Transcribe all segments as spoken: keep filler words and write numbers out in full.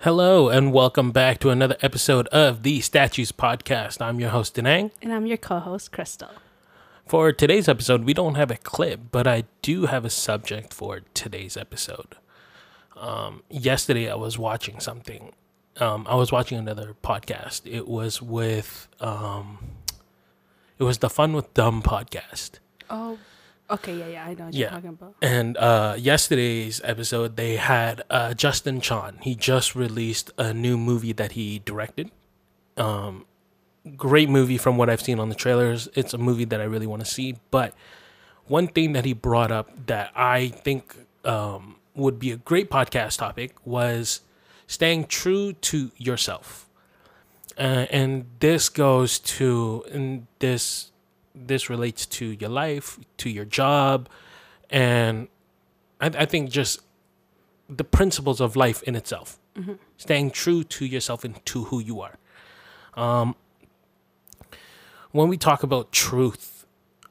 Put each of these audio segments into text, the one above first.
Hello and welcome back to another episode of the Statues Podcast. I'm your host, Denang. And I'm your co-host, Crystal. For today's episode, we don't have a clip, but I do have a subject for today's episode. Um, yesterday, I was watching something. Um, I was watching another podcast. It was with, um, it was the Fun with Dumb podcast. Oh, okay, yeah, yeah, I know what yeah. you're talking about. And uh, yesterday's episode, they had uh, Justin Chon. He just released a new movie that he directed. Um, great movie from what I've seen on the trailers. It's a movie that I really want to see. But one thing that he brought up that I think um, would be a great podcast topic was staying true to yourself. Uh, and this goes to, and this this relates to your life, to your job, and I, I think just the principles of life in itself. Mm-hmm. Staying true to yourself and to who you are. Um, when we talk about truth,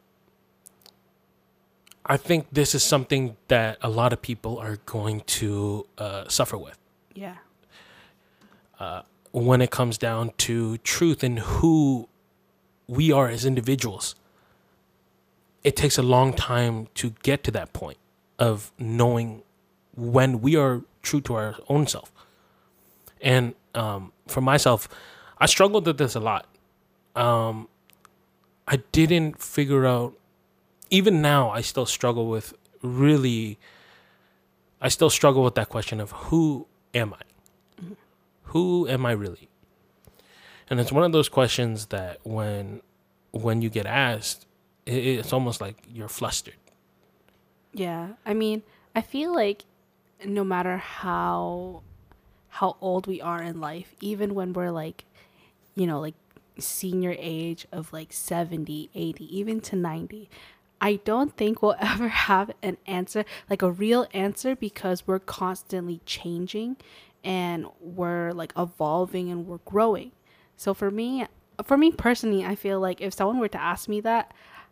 I think this is something that a lot of people are going to uh, suffer with. Yeah. Uh, when it comes down to truth and who we are as individuals, it takes a long time to get to that point of knowing when we are true to our own self. And um, for myself, I struggled with this a lot. Um, I didn't figure out, even now, I still struggle with really, I still struggle with that question of who am I? Mm-hmm. Who am I really? And it's one of those questions that when when you get asked, it, it's almost like you're flustered. Yeah. I mean, I feel like no matter how how old we are in life, even when we're like, you know, like senior age of like seventy, eighty, even to ninety, I don't think we'll ever have an answer, like a real answer, because we're constantly changing and we're like evolving and we're growing. So for me, for me personally, I feel like if someone were to ask me that,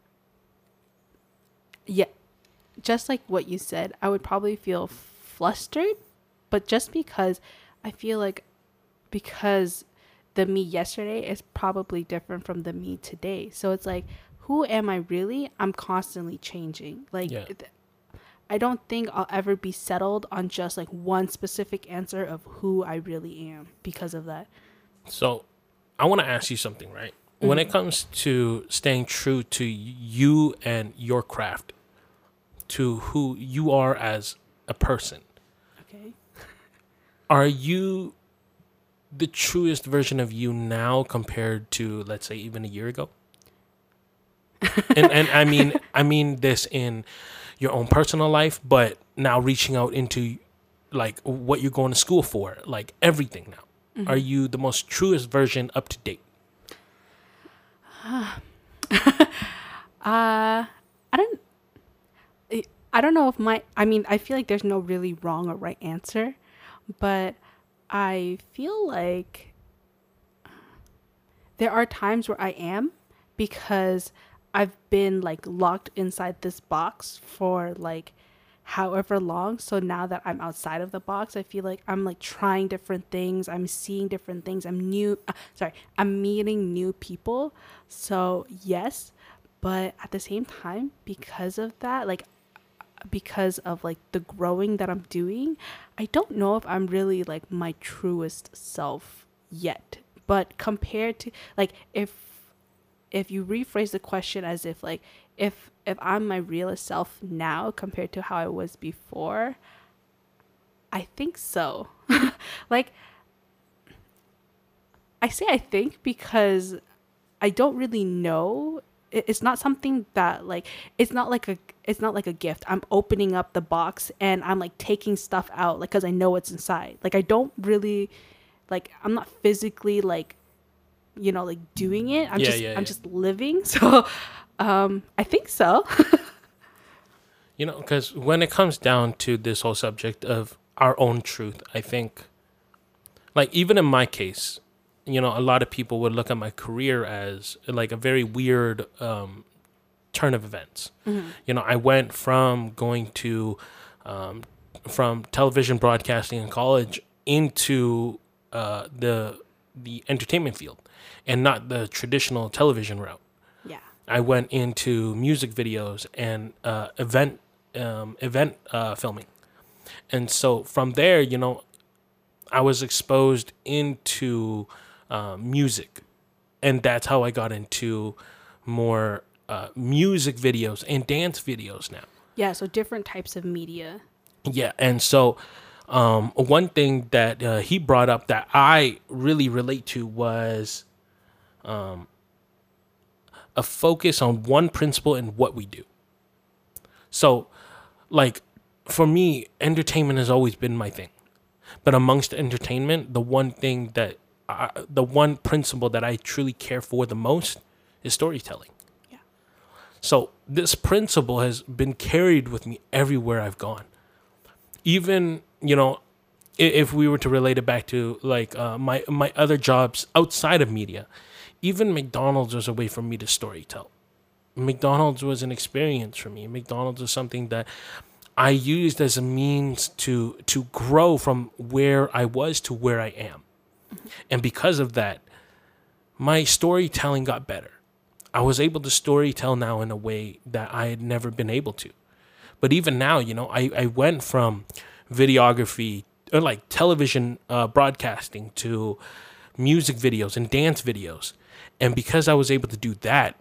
yeah, just like what you said, I would probably feel flustered, but just because I feel like because the me yesterday is probably different from the me today. So it's like, who am I really? I'm constantly changing. Like, yeah. I don't think I'll ever be settled on just like one specific answer of who I really am because of that. So I want to ask you something, right? Mm-hmm. When it comes to staying true to you and your craft, to who you are as a person, okay, are you the truest version of you now compared to, let's say, even a year ago? and and I mean I mean this in your own personal life, but now reaching out into like what you're going to school for, like everything now. Mm-hmm. Are you the most truest version up to date? uh, I don't I don't know if my I mean I feel like there's no really wrong or right answer, but I feel like there are times where I am, because I've been like locked inside this box for like however long. So now that I'm outside of the box, I feel like I'm like trying different things. I'm seeing different things. I'm new. Uh, sorry, I'm meeting new people. So yes, but at the same time, because of that, like because of like the growing that I'm doing, I don't know if I'm really like my truest self yet. But compared to like if if you rephrase the question as if like if if I'm my realest self now compared to how I was before, I think so. Like, I say I think because I don't really know. It's not something that like it's not like a it's not like a gift. I'm opening up the box and I'm like taking stuff out like because I know what's inside. Like I don't really like I'm not physically like, you know, like doing it. I'm yeah, just yeah, I'm yeah. just living. So um I think so. You know, because when it comes down to this whole subject of our own truth, I think like even in my case, you know, a lot of people would look at my career as like a very weird um turn of events. Mm-hmm. You know, I went from going to um from television broadcasting in college into uh, the the entertainment field and not the traditional television route. Yeah. I went into music videos and uh, event um, event uh, filming, and so from there, you know, I was exposed into uh, music, and that's how I got into more uh, music videos and dance videos now. Yeah, so different types of media. Yeah, and so um, one thing that uh, he brought up that I really relate to was um, a focus on one principle in what we do. So, like, for me, entertainment has always been my thing. But amongst entertainment, the one thing that, I, the one principle that I truly care for the most is storytelling. Yeah. So this principle has been carried with me everywhere I've gone. Even, you know, if we were to relate it back to like uh, my my other jobs outside of media, even McDonald's was a way for me to storytell. McDonald's was an experience for me. McDonald's was something that I used as a means to to grow from where I was to where I am. Mm-hmm. And because of that, my storytelling got better. I was able to storytell now in a way that I had never been able to. But even now, you know, I, I went from videography or like television uh, broadcasting to music videos and dance videos. And because I was able to do that,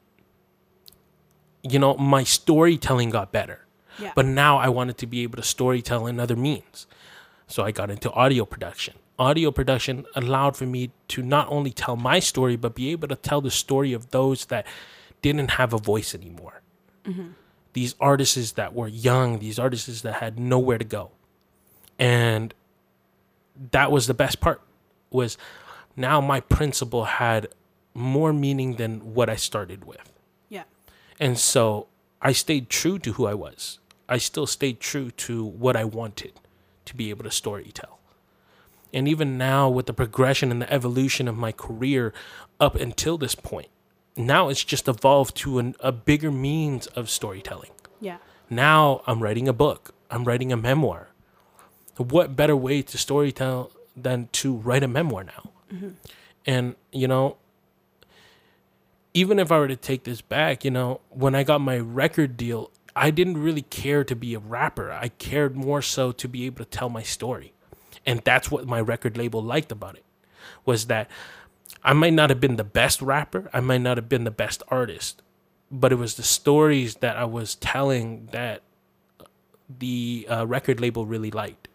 you know, my storytelling got better. Yeah. But now I wanted to be able to storytell in other means. So I got into audio production. Audio production allowed for me to not only tell my story, but be able to tell the story of those that didn't have a voice anymore. Mm-hmm. These artists that were young, these artists that had nowhere to go. And that was the best part, was now my principle had more meaning than what I started with. Yeah. And so I stayed true to who I was. I still stayed true to what I wanted to be able to storytell. And even now with the progression and the evolution of my career up until this point, now it's just evolved to an, a bigger means of storytelling. Yeah. Now I'm writing a book. I'm writing a memoir. What better way to storytell than to write a memoir now? Mm-hmm. And, you know, even if I were to take this back, you know, when I got my record deal, I didn't really care to be a rapper. I cared more so to be able to tell my story. And that's what my record label liked about it, was that I might not have been the best rapper. I might not have been the best artist, but it was the stories that I was telling that the uh, record label really liked.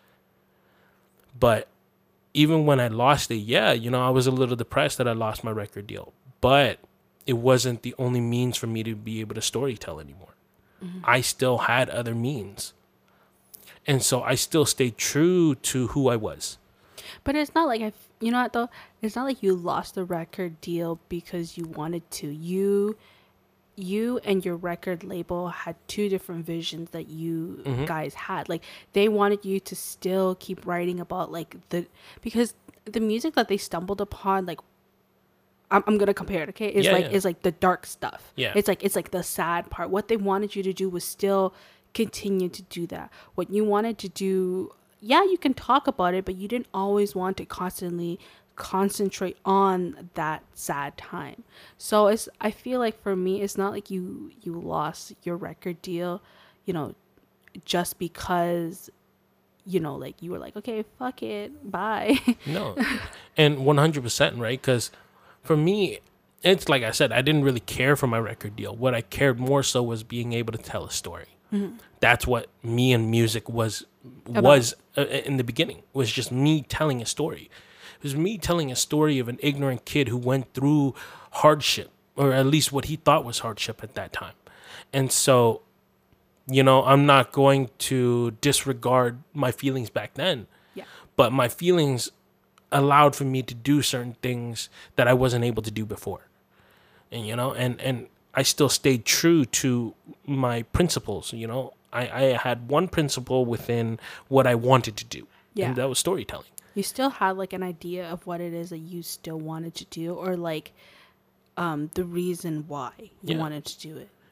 But even when I lost it, yeah, you know, I was a little depressed that I lost my record deal, but it wasn't the only means for me to be able to storytell anymore. Mm-hmm. I still had other means. And so I still stayed true to who I was. But it's not like, I, you know what though? It's not like you lost the record deal because you wanted to. You you and your record label had two different visions that you mm-hmm. guys had. Like, they wanted you to still keep writing about, like, the... Because the music that they stumbled upon, like, I'm, I'm going to compare it, okay? It's yeah, like yeah. It's like the dark stuff. Yeah. It's like, it's like the sad part. What they wanted you to do was still... continue to do that. What you wanted to do, yeah, you can talk about it, but you didn't always want to constantly concentrate on that sad time. So it's, I feel like for me, it's not like you you lost your record deal, you know, just because, you know, like you were like, okay, fuck it, bye. No, and one hundred percent right, because for me, it's like I said, I didn't really care for my record deal. What I cared more so was being able to tell a story. Mm-hmm. That's what me and music was About. was uh, in the beginning, was just me telling a story. It was me telling a story of an ignorant kid who went through hardship, or at least what he thought was hardship at that time. And so, you know, I'm not going to disregard my feelings back then, yeah. but my feelings allowed for me to do certain things that I wasn't able to do before. And, you know, and, and, I still stayed true to my principles. You know, I, I had one principle within what I wanted to do. Yeah. And that was storytelling. You still had like an idea of what it is that you still wanted to do, or like um, the reason why you yeah. wanted to do it.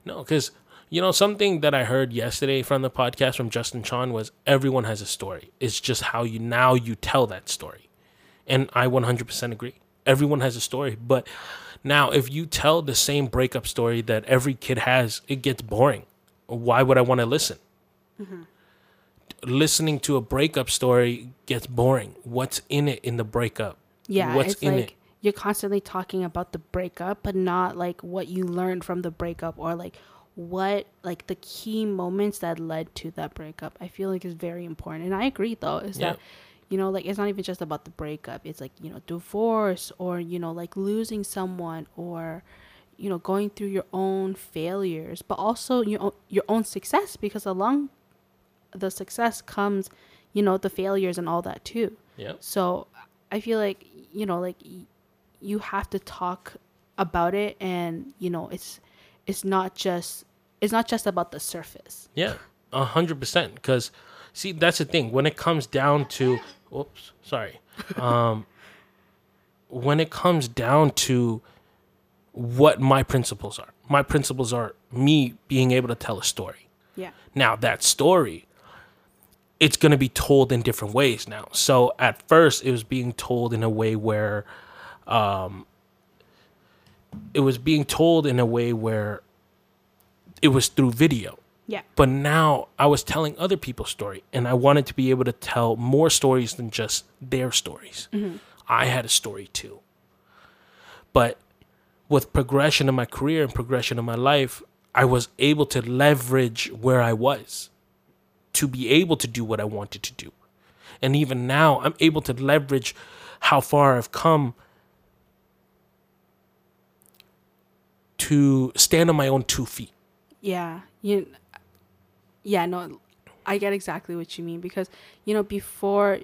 No, because, you know, something that I heard yesterday from the podcast from Justin Chon was everyone has a story. It's just how you now you tell that story. And I one hundred percent agree. Everyone has a story. But now, if you tell the same breakup story that every kid has, it gets boring. Why would I want to listen? Mm-hmm. Listening to a breakup story gets boring. What's in it in the breakup? Yeah, What's it's in like it? you're constantly talking about the breakup, but not like what you learned from the breakup or like what like the key moments that led to that breakup. I feel like is very important. And I agree though, is Yeah. that, you know, like it's not even just about the breakup. It's like, you know, divorce or, you know, like losing someone or, you know, going through your own failures, but also your own, your own success, because along the success comes, you know, the failures and all that too. Yeah. So I feel like, you know, like y- you have to talk about it, and, you know, it's it's not just it's not just about the surface. Yeah, a hundred percent. Because, see, that's the thing. When it comes down to, oops, sorry. Um, when it comes down to what my principles are, my principles are me being able to tell a story. Yeah. Now, that story, it's going to be told in different ways now. So at first, it was being told in a way where, um, it was being told in a way where it was through video. Yeah. But now I was telling other people's story, and I wanted to be able to tell more stories than just their stories. Mm-hmm. I had a story too. But with progression in my career and progression in my life, I was able to leverage where I was to be able to do what I wanted to do. And even now, I'm able to leverage how far I've come to stand on my own two feet. Yeah. You Yeah, no, I get exactly what you mean, because, you know, before,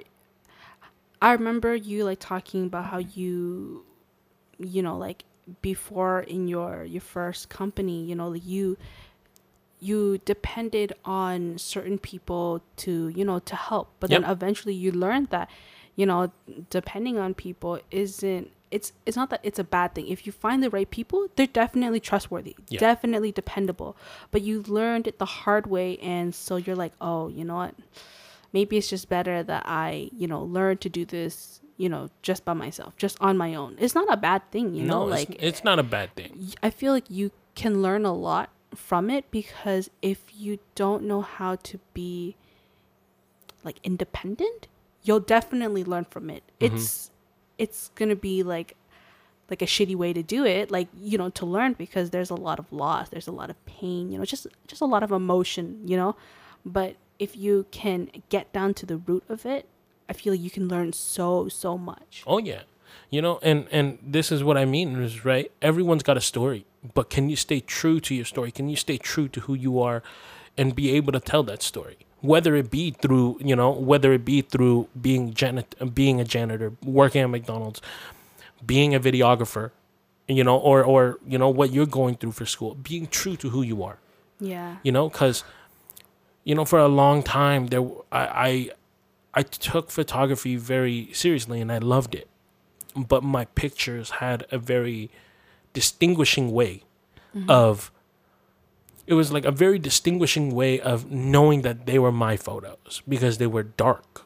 I remember you like talking about how you, you know, like before in your your first company, you know, like you you depended on certain people to, you know, to help, but Yep. then eventually you learned that, you know, depending on people isn't it's it's not that it's a bad thing. If you find the right people, they're definitely trustworthy, Yeah. definitely dependable, but you learned it the hard way, and so you're like, oh, you know what, maybe it's just better that I, you know, learn to do this, you know, just by myself, just on my own. It's not a bad thing, you know, No, like it's, it's not a bad thing. y- I feel like you can learn a lot from it, because if you don't know how to be like independent, you'll definitely learn from it. Mm-hmm. It's it's gonna be like like a shitty way to do it, like, you know, to learn, because there's a lot of loss, there's a lot of pain, you know, just just a lot of emotion, you know. But if you can get down to the root of it, I feel like you can learn so so much. Oh yeah, you know, and and this is what I mean is, right. Everyone's got a story, but can you stay true to your story? Can you stay true to who you are, and be able to tell that story? Whether it be through, you know, whether it be through being janit- being a janitor, working at McDonald's, being a videographer, you know, or or you know what you're going through for school, being true to who you are. Yeah. You know, because, you know, for a long time there, I, I I took photography very seriously and I loved it, but my pictures had a very distinguishing way mm-hmm. of. It was like a very distinguishing way of knowing that they were my photos because they were dark.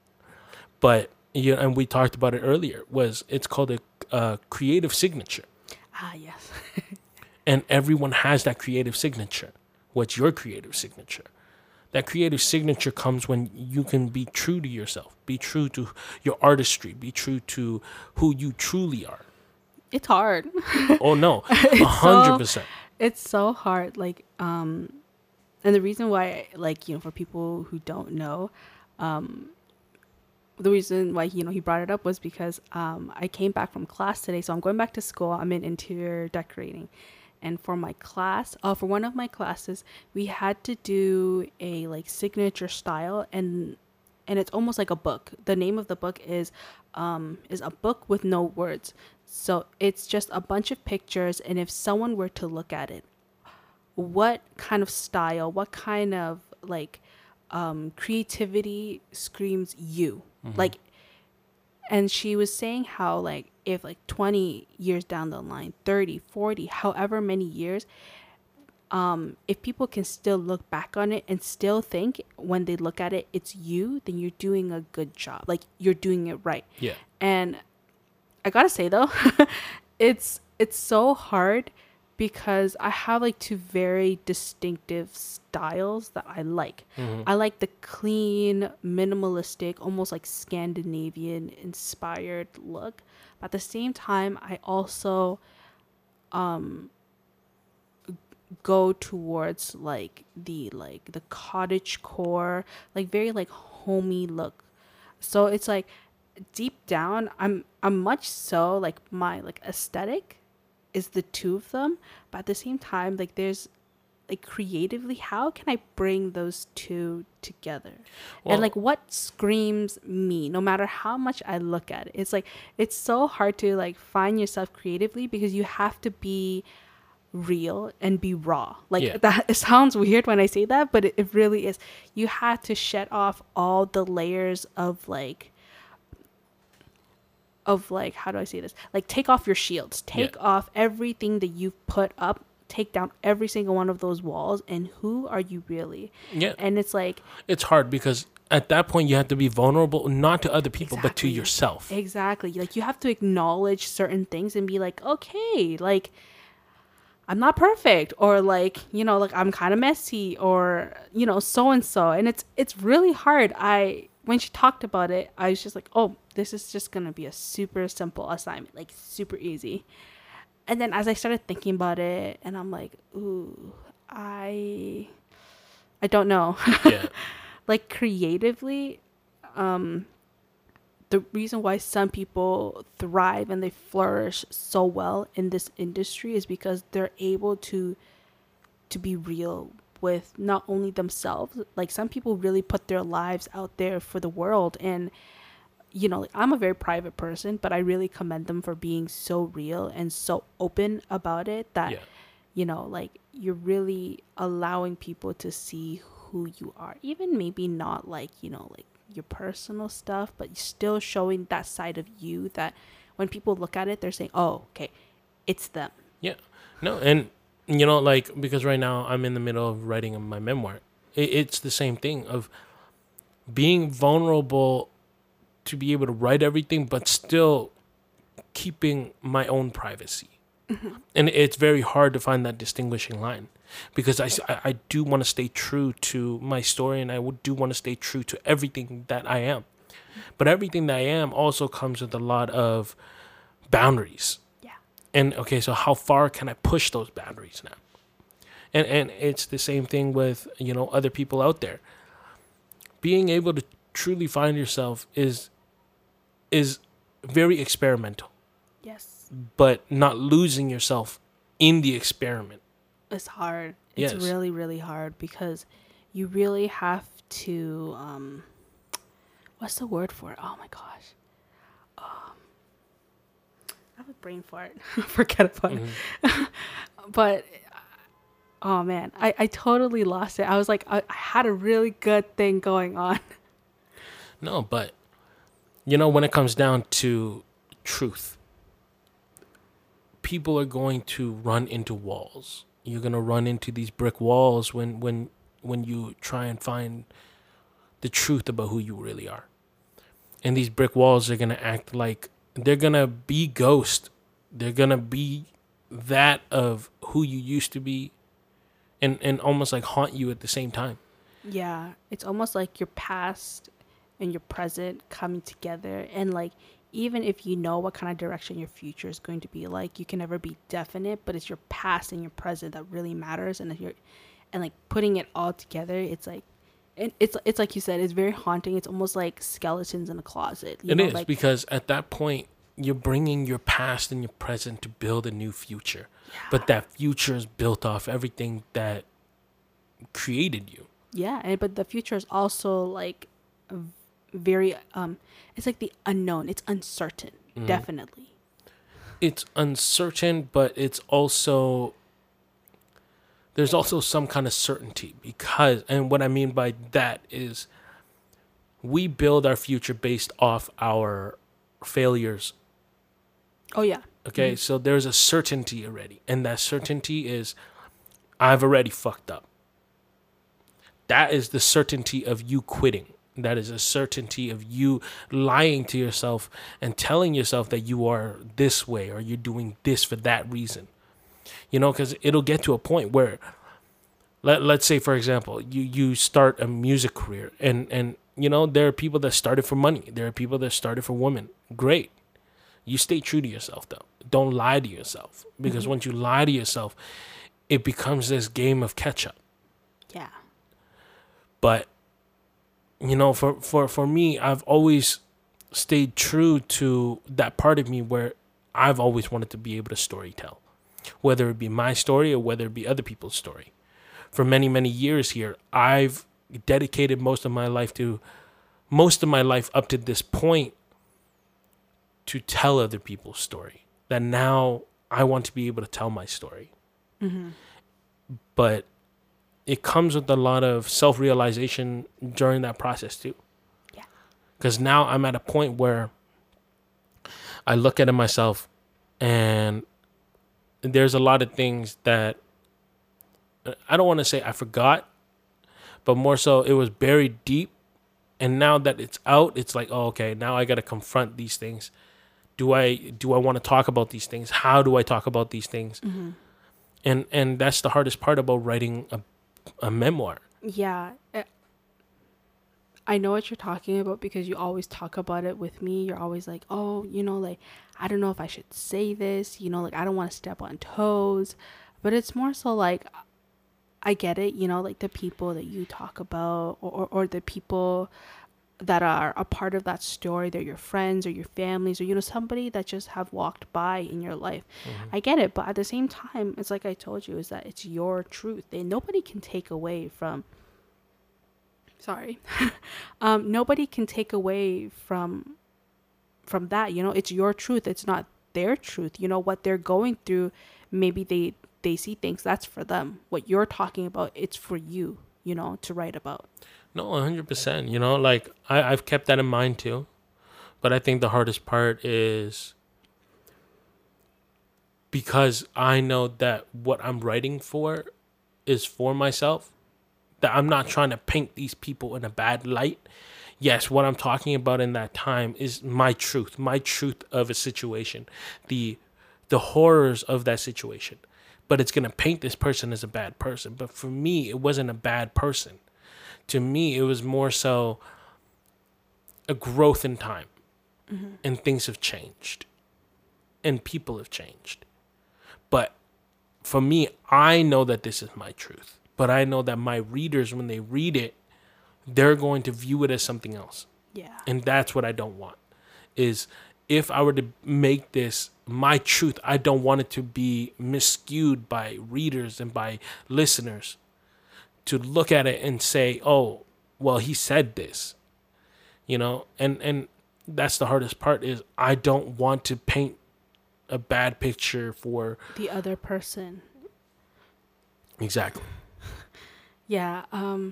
But yeah, and we talked about it earlier. Was it's called a uh, creative signature. Ah, yes. And everyone has that creative signature. What's your creative signature? That creative signature comes when you can be true to yourself, be true to your artistry, be true to who you truly are. It's hard. Oh no, a hundred percent. It's so hard. Like, um, and the reason why, like, you know, for people who don't know, um, the reason why, you know, he brought it up was because um, I came back from class today. So I'm going back to school. I'm in interior decorating. And for my class, uh, for one of my classes, we had to do a like signature style, and and it's almost like a book. The name of the book is um, is a book with no words. So it's just a bunch of pictures, and if someone were to look at it, what kind of style, what kind of like um, creativity screams you? Mm-hmm. Like, and she was saying how like if like twenty years down the line, thirty, forty, however many years, um, if people can still look back on it and still think when they look at it, it's you, then you're doing a good job. Like you're doing it right. Yeah. And I gotta say though, it's it's so hard because I have like two very distinctive styles that I like. Mm-hmm. I like the clean, minimalistic, almost like Scandinavian inspired look. But at the same time, I also um go towards like the like the cottage core, like very like homey look. So it's like deep down i'm i'm much so like my like aesthetic is the two of them, but at the same time like there's like creatively how can I bring those two together. Well, and like what screams me no matter how much I look at it. It's like it's so hard to like find yourself creatively because you have to be real and be raw. Like yeah. that it sounds weird when I say that, but it, it really is. You have to shed off all the layers of like of like how do I say this? Like take off your shields. Take yeah. off everything that you've put up. Take down every single one of those walls, and who are you really? Yeah. And it's like it's hard because at that point you have to be vulnerable not to other people exactly. but to yourself. Exactly. Like you have to acknowledge certain things and be like, okay, like I'm not perfect, or like, you know, like I'm kind of messy, or, you know, so and so. And it's it's really hard. I when she talked about it, I was just like, oh, this is just going to be a super simple assignment, like super easy. And then as I started thinking about it, and I'm like, ooh, I I don't know. Yeah. Like creatively, um the reason why some people thrive and they flourish so well in this industry is because they're able to to be real with not only themselves. Like some people really put their lives out there for the world, and you know, like, I'm a very private person, but I really commend them for being so real and so open about it that yeah. you know, like you're really allowing people to see who you are, even maybe not like, you know, like your personal stuff, but still showing that side of you that when people look at it, they're saying, oh, okay, it's them. Yeah. No, and you know, like, because right now I'm in the middle of writing my memoir. It, it's the same thing of being vulnerable to be able to write everything, but still keeping my own privacy. Mm-hmm. And it's very hard to find that distinguishing line because I, I, I do want to stay true to my story, and I do want to stay true to everything that I am. But everything that I am also comes with a lot of boundaries. Yeah. And okay, so how far can I push those boundaries now? And and it's the same thing with, you know, other people out there. Being able to truly find yourself is is very experimental. Yes. But not losing yourself in the experiment. It's hard. It's yes. really, really hard because you really have to um what's the word for it? Oh my gosh. Um I have a brain fart. Forget about mm-hmm. it. But oh man, I, I totally lost it. I was like, I, I had a really good thing going on. No, but you know, when it comes down to truth, people are going to run into walls. You're going to run into these brick walls when, when, when you try and find the truth about who you really are. And these brick walls are going to act like they're going to be ghost. They're going to be that of who you used to be, and, and almost like haunt you at the same time. Yeah. It's almost like your past and your present coming together, and like even if you know what kind of direction your future is going to be like, you can never be definite, but it's your past and your present that really matters. And if you're and like putting it all together, it's like it, it's it's like you said, it's very haunting. It's almost like skeletons in a closet. You it know, is like, because at that point you're bringing your past and your present to build a new future. Yeah. But that future is built off everything that created you. Yeah, and but the future is also like very um it's like the unknown. It's uncertain. Mm-hmm. Definitely. It's uncertain, but it's also there's also some kind of certainty, because, and what I mean by that is we build our future based off our failures. Oh yeah. Okay, mm-hmm. so there's a certainty already, and that certainty is I've already fucked up. That is the certainty of you quitting. That is a certainty of you lying to yourself and telling yourself that you are this way or you're doing this for that reason. You know, because it'll get to a point where, let, let's say, for example, you, you start a music career and, and, you know, there are people that started for money. There are people that started for women. Great. You stay true to yourself, though. Don't lie to yourself. Because mm-hmm. once you lie to yourself, it becomes this game of catch up. Yeah. But, you know, for, for, for me, I've always stayed true to that part of me where I've always wanted to be able to storytell, whether it be my story or whether it be other people's story. For many, many years here, I've dedicated most of my life to, most of my life up to this point, to tell other people's story. That now I want to be able to tell my story. Mm-hmm. But it comes with a lot of self-realization during that process too. Yeah. Because now I'm at a point where I look at it myself and there's a lot of things that I don't want to say I forgot, but more so it was buried deep. And now that it's out, it's like, oh, okay, now I got to confront these things. Do I do I want to talk about these things? How do I talk about these things? Mm-hmm. And and that's the hardest part about writing a a memoir. Yeah. I know what you're talking about because you always talk about it with me. You're always like, oh, you know, like, I don't know if I should say this, you know, like, I don't want to step on toes. But it's more so like, I get it, you know, like the people that you talk about or, or, or the people that are a part of that story, they're your friends or your families or, you know, somebody that just have walked by in your life. Mm-hmm. I get it. But at the same time, it's like I told you, is that it's your truth. And nobody can take away from, sorry, um, nobody can take away from, from that, you know, it's your truth. It's not their truth. You know, what they're going through, maybe they, they see things that's for them. What you're talking about, it's for you, you know, to write about. No, one hundred percent. You know, like, I, I've kept that in mind, too. But I think the hardest part is because I know that what I'm writing for is for myself, that I'm not trying to paint these people in a bad light. Yes, what I'm talking about in that time is my truth, my truth of a situation, the the horrors of that situation. But it's going to paint this person as a bad person. But for me, it wasn't a bad person. To me, it was more so a growth in time. Mm-hmm. And things have changed. And people have changed. But for me, I know that this is my truth. But I know that my readers, when they read it, they're going to view it as something else. Yeah. And that's what I don't want. Is if I were to make this my truth, I don't want it to be miscued by readers and by listeners. To look at it and say, oh, well, he said this, you know, and, and that's the hardest part is I don't want to paint a bad picture for the other person. Exactly. Yeah. Um,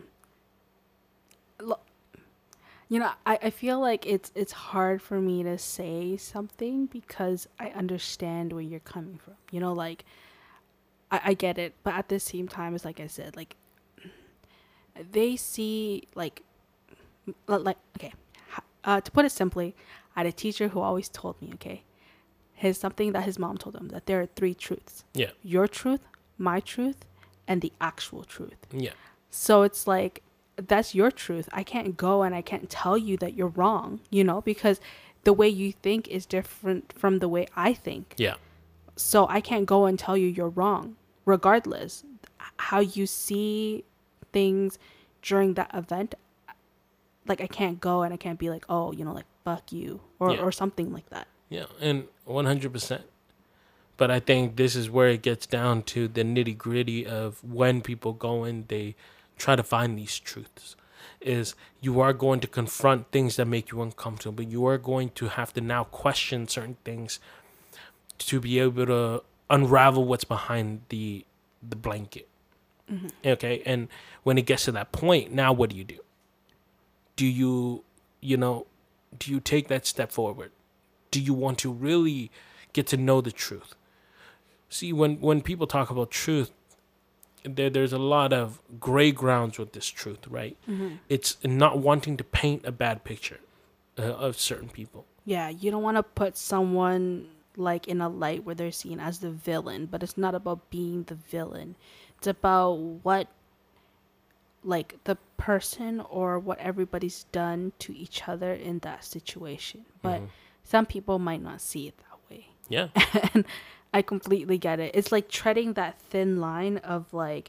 you know, I, I feel like it's, it's hard for me to say something because I understand where you're coming from, you know, like I, I get it. But at the same time, it's like I said, like, they see like like okay uh, to put it simply, I had a teacher who always told me, okay, here's something that his mom told him, that there are three truths. Yeah. Your truth, my truth, and the actual truth. Yeah. So it's like, that's your truth. I can't go and I can't tell you that you're wrong, you know, because the way you think is different from the way I think. Yeah. So I can't go and tell you you're wrong regardless. How you see things during that event, like I can't go and I can't be like, oh, you know, like fuck you or, yeah. or something like that. Yeah, and one hundred percent. But I think this is where it gets down to the nitty gritty of when people go in, they try to find these truths. Is you are going to confront things that make you uncomfortable, but you are going to have to now question certain things to be able to unravel what's behind the the blanket. Mm-hmm. Okay, and when it gets to that point, now what do you do? Do you, you know, do you take that step forward? Do you want to really get to know the truth? See, when, when people talk about truth, there there's a lot of gray grounds with this truth, right? Mm-hmm. It's not wanting to paint a bad picture uh, of certain people. Yeah, you don't want to put someone like in a light where they're seen as the villain, but it's not about being the villain. It's about what like the person or what everybody's done to each other in that situation. But Mhm. some people might not see it that way. Yeah. And I completely get it. It's like treading that thin line of like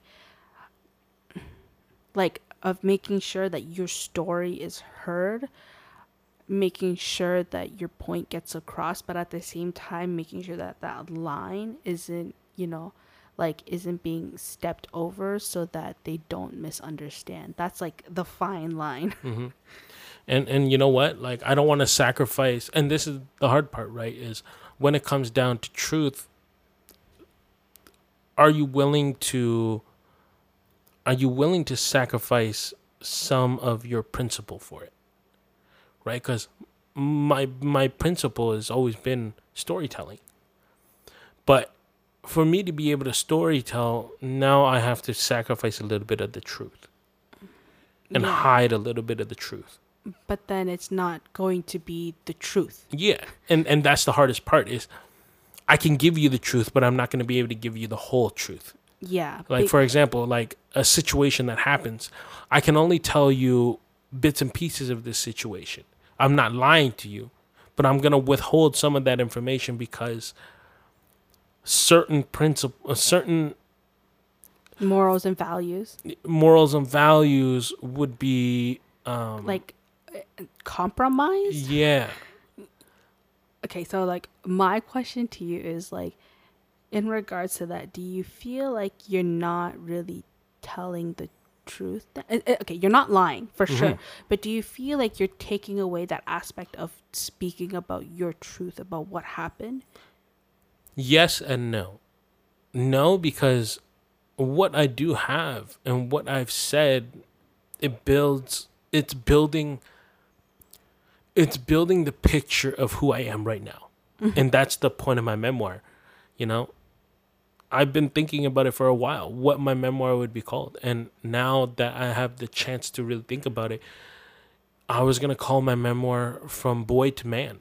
like of making sure that your story is heard, making sure that your point gets across, but at the same time making sure that that line isn't, you know, like isn't being stepped over so that they don't misunderstand. That's like the fine line. hmm And and you know what? Like, I don't want to sacrifice. And this is the hard part, right? Is when it comes down to truth, are you willing to? Are you willing to sacrifice some of your principle for it? Right? Because my my principle has always been storytelling. But for me to be able to storytell, now I have to sacrifice a little bit of the truth and Yeah. hide a little bit of the truth. But then it's not going to be the truth. Yeah, and and that's the hardest part is I can give you the truth, but I'm not going to be able to give you the whole truth. Yeah. Like, be- for example, like a situation that happens, I can only tell you bits and pieces of this situation. I'm not lying to you, but I'm going to withhold some of that information because certain principle, certain morals and values. morals and values would be um, Like uh, compromise. yeah. Okay, so like my question to you is like, in regards to that, do you feel like you're not really telling the truth? Uh, uh, Okay, you're not lying for sure, Mhm. but do you feel like you're taking away that aspect of speaking about your truth about what happened? Yes and no. No, because what I do have and what I've said, it builds, it's building, it's building the picture of who I am right now. And that's the point of my memoir. You know, I've been thinking about it for a while, what my memoir would be called. And now that I have the chance to really think about it, I was going to call my memoir From Boy to Man.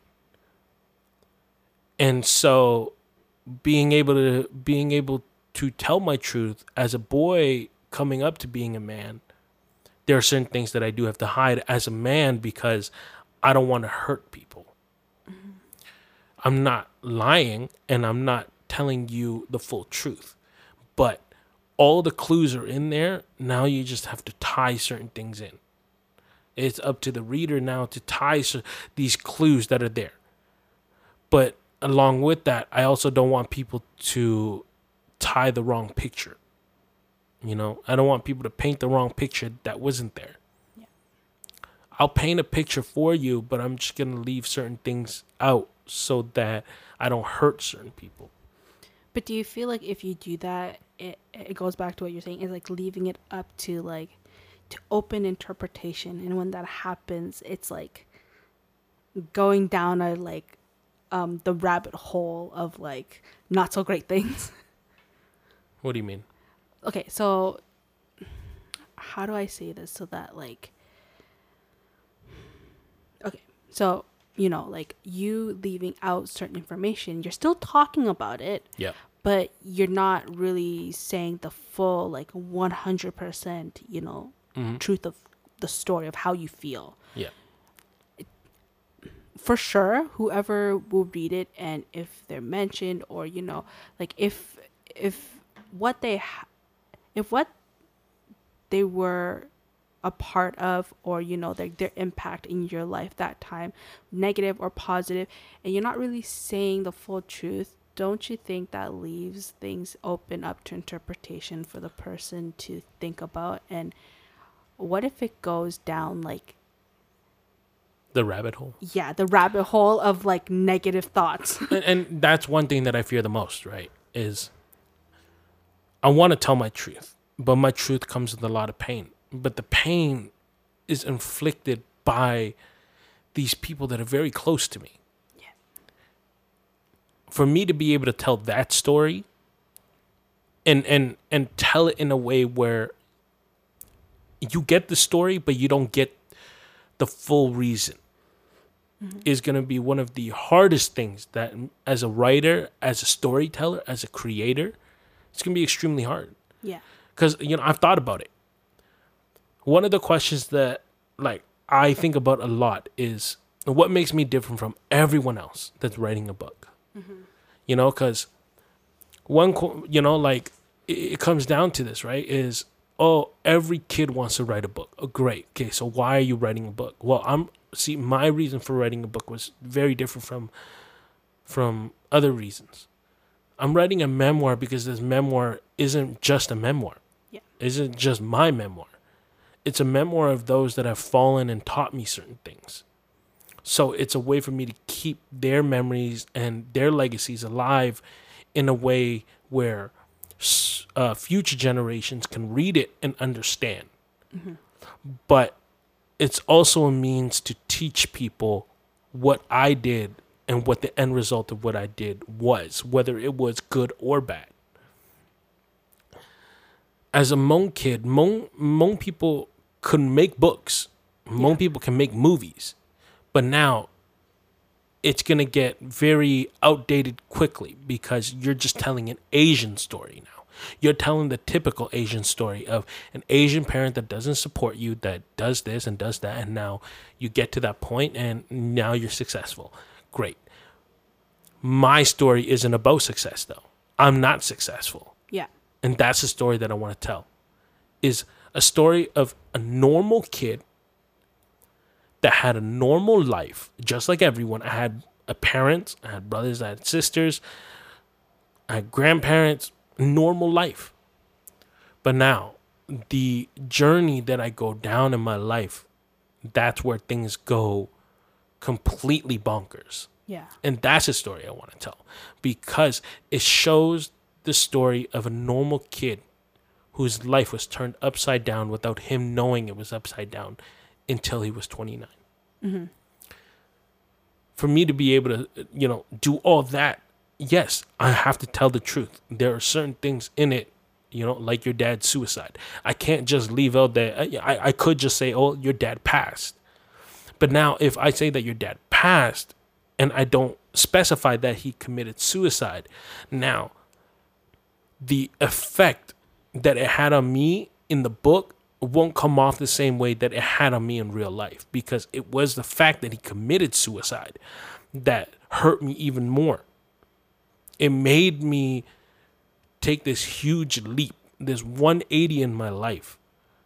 And so being able to being able to tell my truth as a boy coming up to being a man, there are certain things that I do have to hide as a man because I don't want to hurt people. Mm-hmm. I'm not lying and I'm not telling you the full truth, but all the clues are in there. Now you just have to tie certain things in. It's up to the reader now to tie these clues that are there. But along with that, I also don't want people to tie the wrong picture. You know, I don't want people to paint the wrong picture that wasn't there. Yeah. I'll paint a picture for you, but I'm just going to leave certain things out so that I don't hurt certain people. But do you feel like if you do that, it it goes back to what you're saying, is like leaving it up to like to open interpretation, and when that happens, it's like going down a like um the rabbit hole of like not so great things. What do you mean? Okay, so how do I say this so that like okay, so you know, like you leaving out certain information, you're still talking about it. Yeah. But you're not really saying the full like one hundred percent, you know, Mm-hmm. truth of the story of how you feel. Yeah. For sure, whoever will read it, and if they're mentioned, or you know, like if if what they ha- if what they were a part of, or you know, their their impact in your life that time, negative or positive, and you're not really saying the full truth, don't you think that leaves things open up to interpretation for the person to think about? And what if it goes down like The rabbit hole. yeah, the rabbit hole of like negative thoughts? and, and that's one thing that I fear the most, right? Is I want to tell my truth, but my truth comes with a lot of pain. But the pain is inflicted by these people that are very close to me. Yeah. For me to be able to tell that story, and and and tell it in a way where you get the story, but you don't get the full reason. Mm-hmm. Is going to be one of the hardest things that, as a writer, as a storyteller, as a creator, it's going to be extremely hard. Yeah. Because, you know, I've thought about it. One of the questions that, like, I think about a lot is what makes me different from everyone else that's writing a book. Mm-hmm. You know, because one, you know, like, it, it comes down to this, right? Is, oh, every kid wants to write a book. Oh, great. Okay, so why are you writing a book? Well, I'm, see, my reason for writing a book was very different from, from other reasons. I'm writing a memoir because this memoir isn't just a memoir. Yeah. Isn't just my memoir. It's a memoir of those that have fallen and taught me certain things. So it's a way for me to keep their memories and their legacies alive in a way where uh, future generations can read it and understand. Mm-hmm. But it's also a means to teach people what I did and what the end result of what I did was, whether it was good or bad. As a Hmong kid, Hmong, Hmong people couldn't make books. Hmong yeah. people can make movies. But now it's going to get very outdated quickly because you're just telling an Asian story now. You're telling the typical Asian story of an Asian parent that doesn't support you, that does this and does that, and now you get to that point and now you're successful. Great. My story isn't about success, though. I'm not successful. Yeah. And that's the story that I want to tell. Is a story of a normal kid that had a normal life, just like everyone. I had a parents, I had brothers, I had sisters, I had grandparents, normal life. But now, the journey that I go down in my life, that's where things go completely bonkers. Yeah. And that's a story I want to tell because it shows the story of a normal kid whose life was turned upside down without him knowing it was upside down until he was twenty-nine. Mm-hmm. For me to be able to, you know, do all that, yes, I have to tell the truth. There are certain things in it, you know, like your dad's suicide. I can't just leave out that. I, I could just say, oh, your dad passed. But now if I say that your dad passed and I don't specify that he committed suicide, now the effect that it had on me in the book won't come off the same way that it had on me in real life, because it was the fact that he committed suicide that hurt me even more. It made me take this huge leap, this one eighty in my life.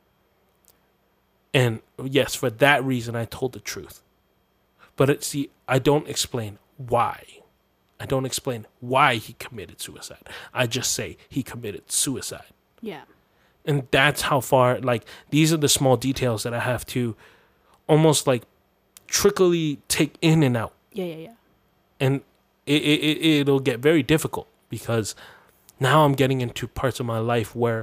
And yes, for that reason, I told the truth. But it, see, I don't explain why. I don't explain why he committed suicide. I just say he committed suicide. Yeah. And that's how far, like, these are the small details that I have to almost like trickily take in and out. Yeah, yeah, yeah. And it, it, it, it'll get very difficult because now I'm getting into parts of my life where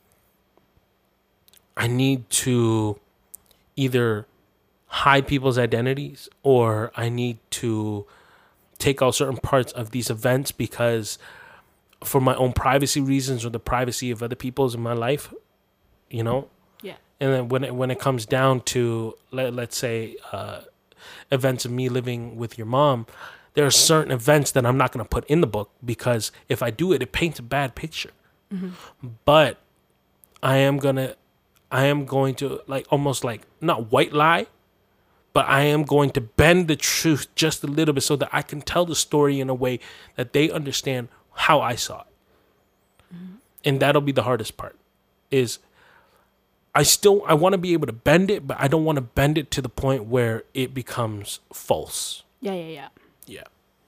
I need to either hide people's identities or I need to take out certain parts of these events because for my own privacy reasons or the privacy of other people's in my life, you know? Yeah. And then when it, when it comes down to, let, let's say, uh, events of me living with your mom, there are certain events that I'm not going to put in the book because if I do it, it paints a bad picture. Mm-hmm. But I am going to, I am going to like almost like not white lie, but I am going to bend the truth just a little bit so that I can tell the story in a way that they understand how I saw it. Mm-hmm. And that'll be the hardest part is I still, I want to be able to bend it, but I don't want to bend it to the point where it becomes false. Yeah, yeah, yeah. Yeah.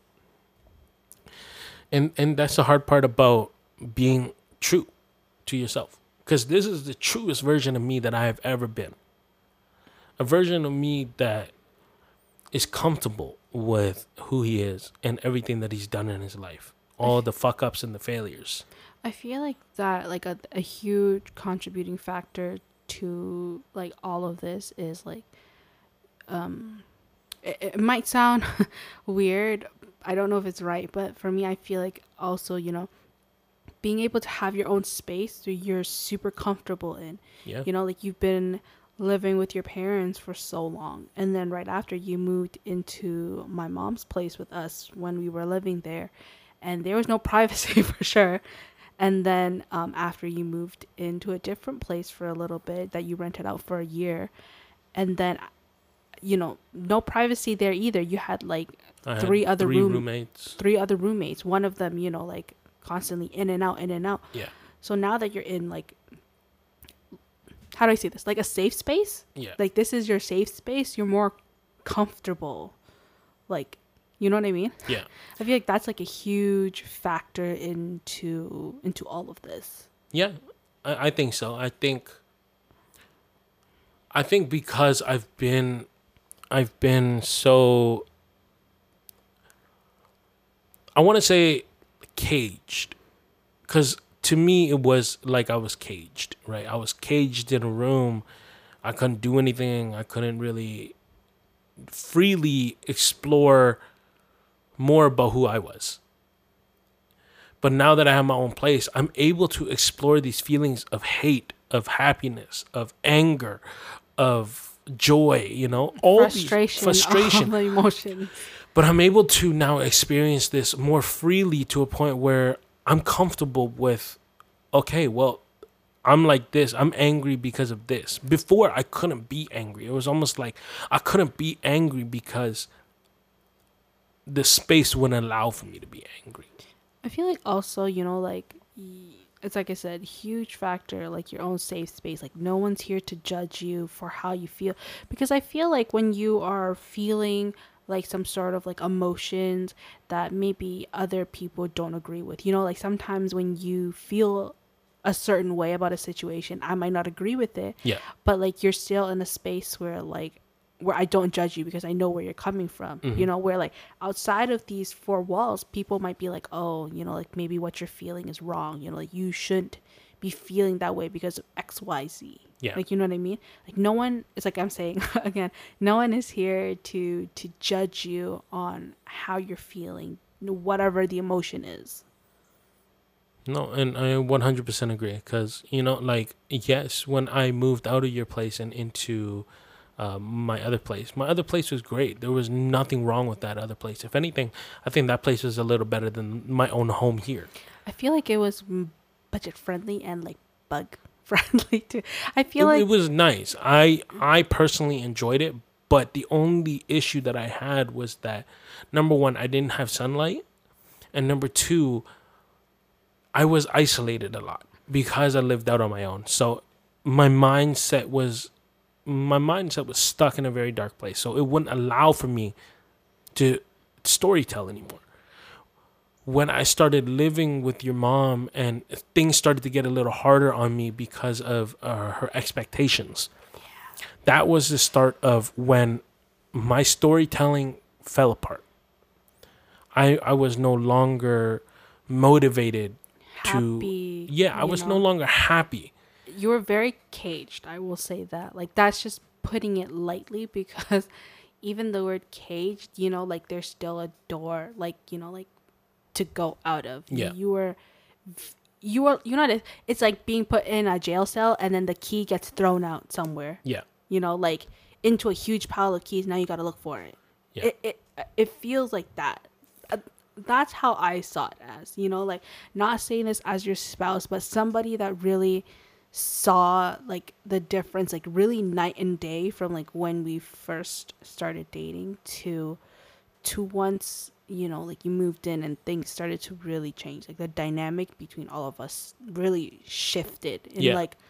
And, and that's the hard part about being true to yourself. Because this is the truest version of me that I have ever been. A version of me that is comfortable with who he is and everything that he's done in his life. All the fuck ups and the failures. I feel like that, like a, a huge contributing factor to like all of this is like, um, it, it might sound weird. I don't know if it's right, but for me, I feel like also, you know, being able to have your own space that you're super comfortable in. Yeah. You know, like you've been living with your parents for so long, and then right after you moved into my mom's place with us when we were living there, and there was no privacy for sure. And then um, after you moved into a different place for a little bit that you rented out for a year, and then you know, no privacy there either. You had like I had three other three room- roommates. three other roommates. One of them, you know, like constantly in and out, in and out. Yeah. So now that you're in like, how do I say this? Like a safe space. Yeah. Like this is your safe space. You're more comfortable. Like, you know what I mean? Yeah. I feel like that's like a huge factor into into all of this. Yeah, I, I think so. I think I think because I've been I've been so I want to say caged, because to me it was like I was caged, right? I was caged in a room. I couldn't do anything. I couldn't really freely explore more about who I was. But now that I have my own place, I'm able to explore these feelings of hate, of happiness, of anger, of joy, you know, all Frustration, these frustration, all the emotions. But I'm able to now experience this more freely to a point where I'm comfortable with, okay, well, I'm like this. I'm angry because of this. Before, I couldn't be angry. It was almost like I couldn't be angry because the space wouldn't allow for me to be angry. I feel like also, you know, like it's like I said, huge factor, like your own safe space. Like no one's here to judge you for how you feel, because I feel like when you are feeling like some sort of like emotions that maybe other people don't agree with, you know, like sometimes when you feel a certain way about a situation, I might not agree with it. Yeah. But like you're still in a space where like where I don't judge you because I know where you're coming from. Mm-hmm. You know, where like outside of these four walls, people might be like, oh, you know, like maybe what you're feeling is wrong. You know, like you shouldn't be feeling that way because of X, Y, Z. Yeah. Like, you know what I mean? Like no one, it's like I'm saying again, no one is here to to judge you on how you're feeling, whatever the emotion is. No, and I one hundred percent agree, because, you know, like, yes, when I moved out of your place and into uh, my other place, my other place was great. There was nothing wrong with that other place. If anything, I think that place was a little better than my own home here. I feel like it was budget friendly and like bug friendly too. I feel it, like it was nice. I I personally enjoyed it, but the only issue that I had was that, number one, I didn't have sunlight, and number two, I was isolated a lot because I lived out on my own. So my mindset was my mindset was stuck in a very dark place. So it wouldn't allow for me to storytell anymore. When I started living with your mom and things started to get a little harder on me because of uh, her expectations, yeah. That was the start of when my storytelling fell apart. I I was no longer motivated happy, to yeah I was know? no longer happy. You were very caged, I will say that. Like that's just putting it lightly, because even the word caged, you know, like there's still a door, like, you know, like to go out of. Yeah. You were you were you know, it's like being put in a jail cell and then the key gets thrown out somewhere. Yeah. You know, like into a huge pile of keys. Now you got to look for it. Yeah. It it it feels like that. That's how I saw it as, you know, like not saying this as your spouse, but somebody that really saw like the difference, like really night and day from like when we first started dating to to once, you know, like you moved in and things started to really change. Like the dynamic between all of us really shifted. And yeah. like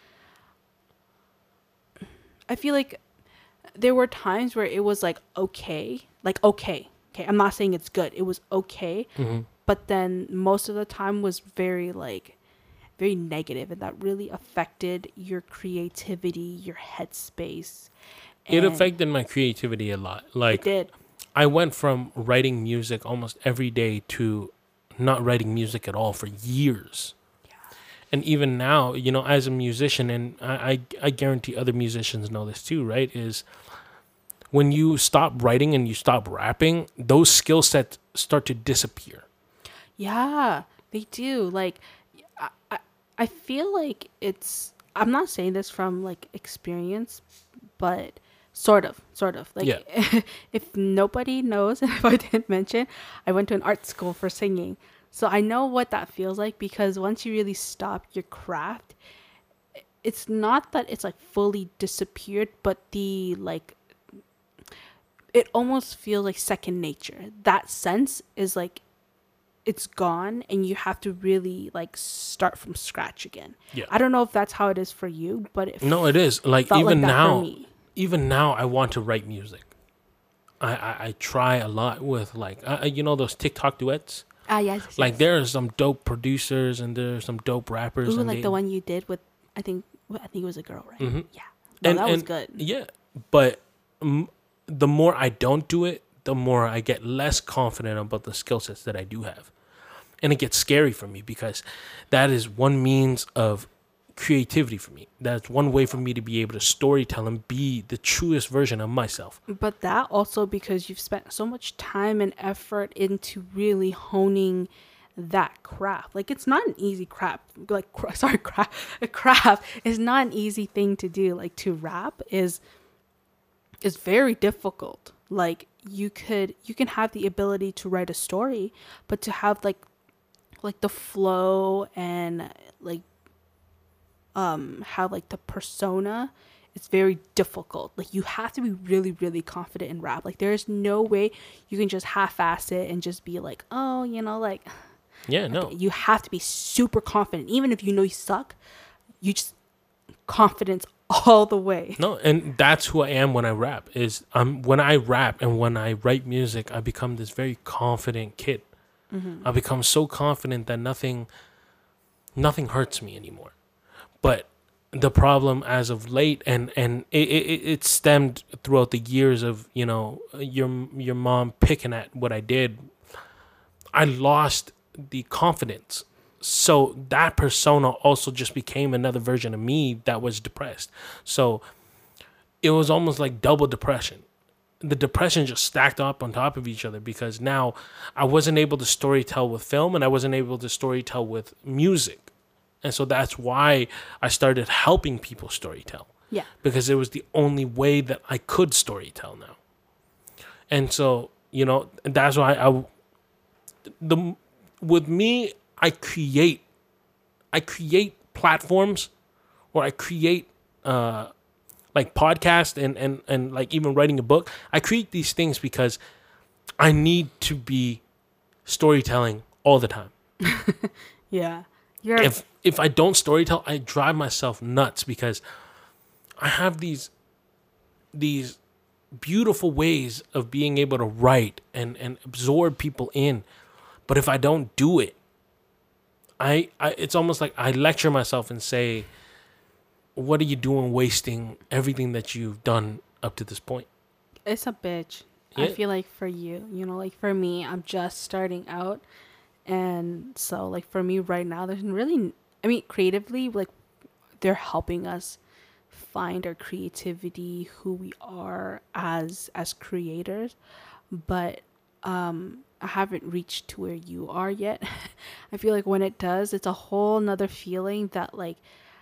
I feel like there were times where it was like okay, like okay. Okay, I'm not saying it's good. It was okay. Mm-hmm. But then most of the time was very like very negative, and that really affected your creativity, your headspace. It affected my creativity a lot. Like it did. I went from writing music almost every day to not writing music at all for years. Yeah. And even now, you know, as a musician, and I, I, I guarantee other musicians know this too, right? Is when you stop writing and you stop rapping, those skill sets start to disappear. Yeah, they do. Like, I feel like it's, I'm not saying this from like experience, but sort of, sort of. Like, Yeah. if nobody knows, if I didn't mention, I went to an art school for singing. So I know what that feels like, because once you really stop your craft, it's not that it's like fully disappeared, but the like, it almost feels like second nature. That sense is like, it's gone, and you have to really like start from scratch again. Yeah. I don't know if that's how it is for you, but it No, it is. Like, felt even like that for now, me. even now, I want to write music. I, I, I try a lot with, like, uh, you know, those TikTok duets? Ah, yes. yes, Like, yes. there are some dope producers and there are some dope rappers. Ooh, and like they, the one you did with, I think, I think it was a girl, right? Mhm. Yeah. No, And- that was and- good. Yeah, but um, the more I don't do it, the more I get less confident about the skill sets that I do have. And it gets scary for me, because that is one means of creativity for me. That's one way for me to be able to storytell and be the truest version of myself. But that also because you've spent so much time and effort into really honing that craft. Like, it's not an easy craft. Like, cra- sorry, craft. A craft is not an easy thing to do. Like, to rap is is very difficult. Like, you could you can have the ability to write a story, but to have like like the flow and like um have like the persona, it's very difficult. Like, you have to be really really confident in rap. Like, there's no way you can just half-ass it and just be like, oh, you know, like, Yeah, no. you have to be super confident. Even if you know you suck, you just confidence all the way. No, and that's who I am when I rap. Is um when I rap and when I write music, I become this very confident kid. Mm-hmm. I become so confident that nothing nothing hurts me anymore. But the problem as of late, and and it, it, it stemmed throughout the years of, you know, your your mom picking at what I did, I lost the confidence. So that persona also just became another version of me that was depressed. So it was almost like double depression. The depression just stacked up on top of each other, because now I wasn't able to storytell with film and I wasn't able to storytell with music. And so that's why I started helping people storytell, Yeah. because it was the only way that I could storytell now. And so, you know, that's why I, the, with me, I create, I create platforms, or I create, uh, like podcast and, and, and like even writing a book. I create these things because I need to be storytelling all the time. Yeah. You're If if I don't storytell, I drive myself nuts, because I have these these beautiful ways of being able to write and, and absorb people in. But if I don't do it, I, I it's almost like I lecture myself and say, what are you doing wasting everything that you've done up to this point? it's a bitch. Yeah. I feel like for you, you know, like for me, I'm just starting out. And so like for me right now, there's really, I mean, creatively, like they're helping us find our creativity, who we are as as creators. But um I haven't reached to where you are yet. I feel like when it does, it's a whole nother feeling that like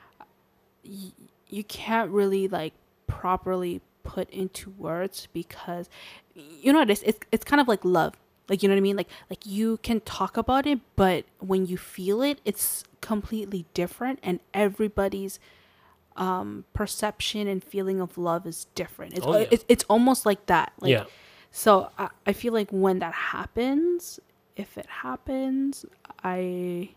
y- you can't really like properly put into words, because you know what it is, it's, it's kind of like love. Like, you know what I mean? Like, like you can talk about it, but when you feel it, it's completely different, and everybody's um perception and feeling of love is different. It's Oh, yeah. it's, it's almost like that. Like, Yeah. so I, I feel like when that happens, if it happens, I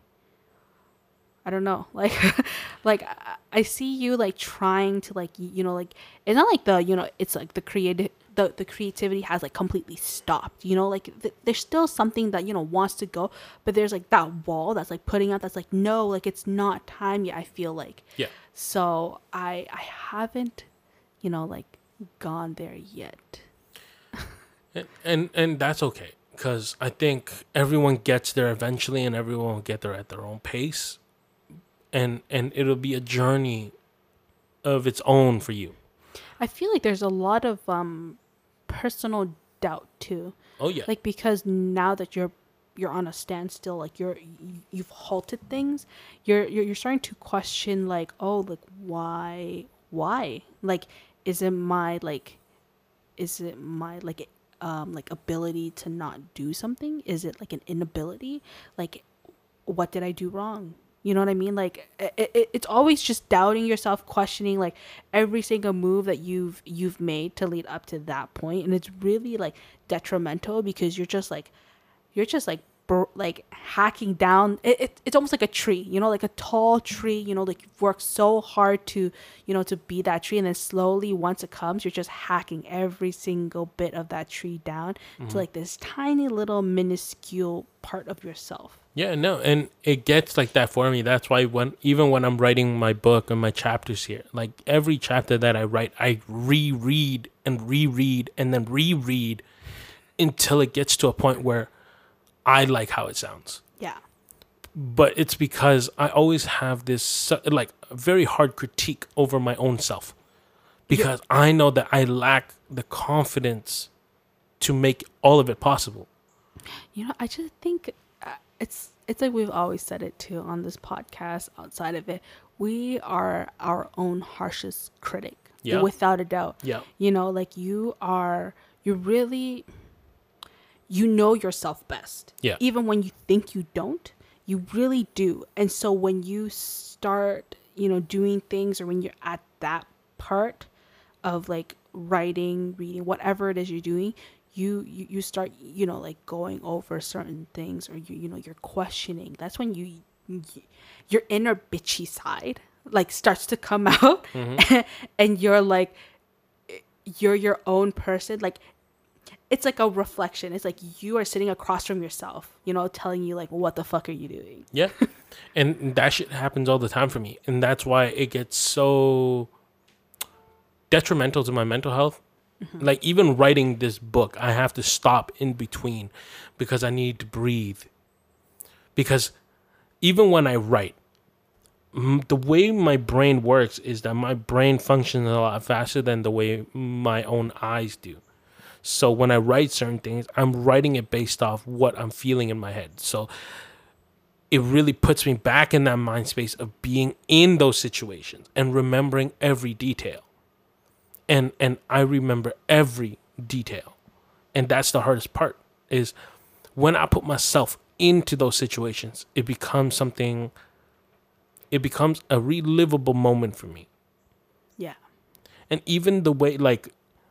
I don't know. Like like I, I see you like trying to like y- you know, like it's not like the, you know, it's like the creative the, the creativity has like completely stopped, you know, like th- there's still something that, you know, wants to go, but there's like that wall that's like putting out, that's like, no, like it's not time yet, I feel like. Yeah. So I I haven't, you know, like gone there yet. And and, and that's okay, because I think everyone gets there eventually, and everyone will get there at their own pace, and and it'll be a journey of its own for you. I feel like there's a lot of um personal doubt too. Oh yeah. Like, because now that you're you're on a standstill, like you're you've halted things. You're you're, you're starting to question like, oh, like why why like is it my like is it my like um like ability to not do something? Is it like an inability? Like what did I do wrong? You know what I mean? Like it, it, it's always just doubting yourself, questioning like every single move that you've you've made to lead up to that point, and it's really like detrimental because you're just like you're just like bur- like hacking down. It, it it's almost like a tree, you know, like a tall tree. You know, like you've worked so hard to you know to be that tree, and then slowly once it comes, you're just hacking every single bit of that tree down mm-hmm. to like this tiny little minuscule part of yourself. Yeah, no, and it gets like that for me. That's why when even when I'm writing my book and my chapters here, like every chapter that I write, I reread and reread and then reread until it gets to a point where I like how it sounds. Yeah. But it's because I always have this like very hard critique over my own self because yeah. I know that I lack the confidence to make all of it possible. You know, I just think It's it's like we've always said it too on this podcast. Outside of it, we are our own harshest critic, yeah. without a doubt. Yeah, you know, like you are, you really, you know yourself best. Yeah, even when you think you don't, you really do. And so when you start, you know, doing things, or when you're at that part of like writing, reading, whatever it is you're doing. You, you you start you know like going over certain things, or you you know you're questioning. That's when you, you your inner bitchy side like starts to come out, mm-hmm. and you're like you're your own person. Like it's like a reflection. It's like you are sitting across from yourself, you know, telling you like, what the fuck are you doing? Yeah, and that shit happens all the time for me, and that's why it gets so detrimental to my mental health. Mm-hmm. Like even writing this book, I have to stop in between because I need to breathe. Because even when I write, the way my brain works is that my brain functions a lot faster than the way my own eyes do. So when I write certain things, I'm writing it based off what I'm feeling in my head. So it really puts me back in that mind space of being in those situations and remembering every detail. And and I remember every detail. And that's the hardest part, is when I put myself into those situations, it becomes something, it becomes a relivable moment for me. Yeah. And even the way, like,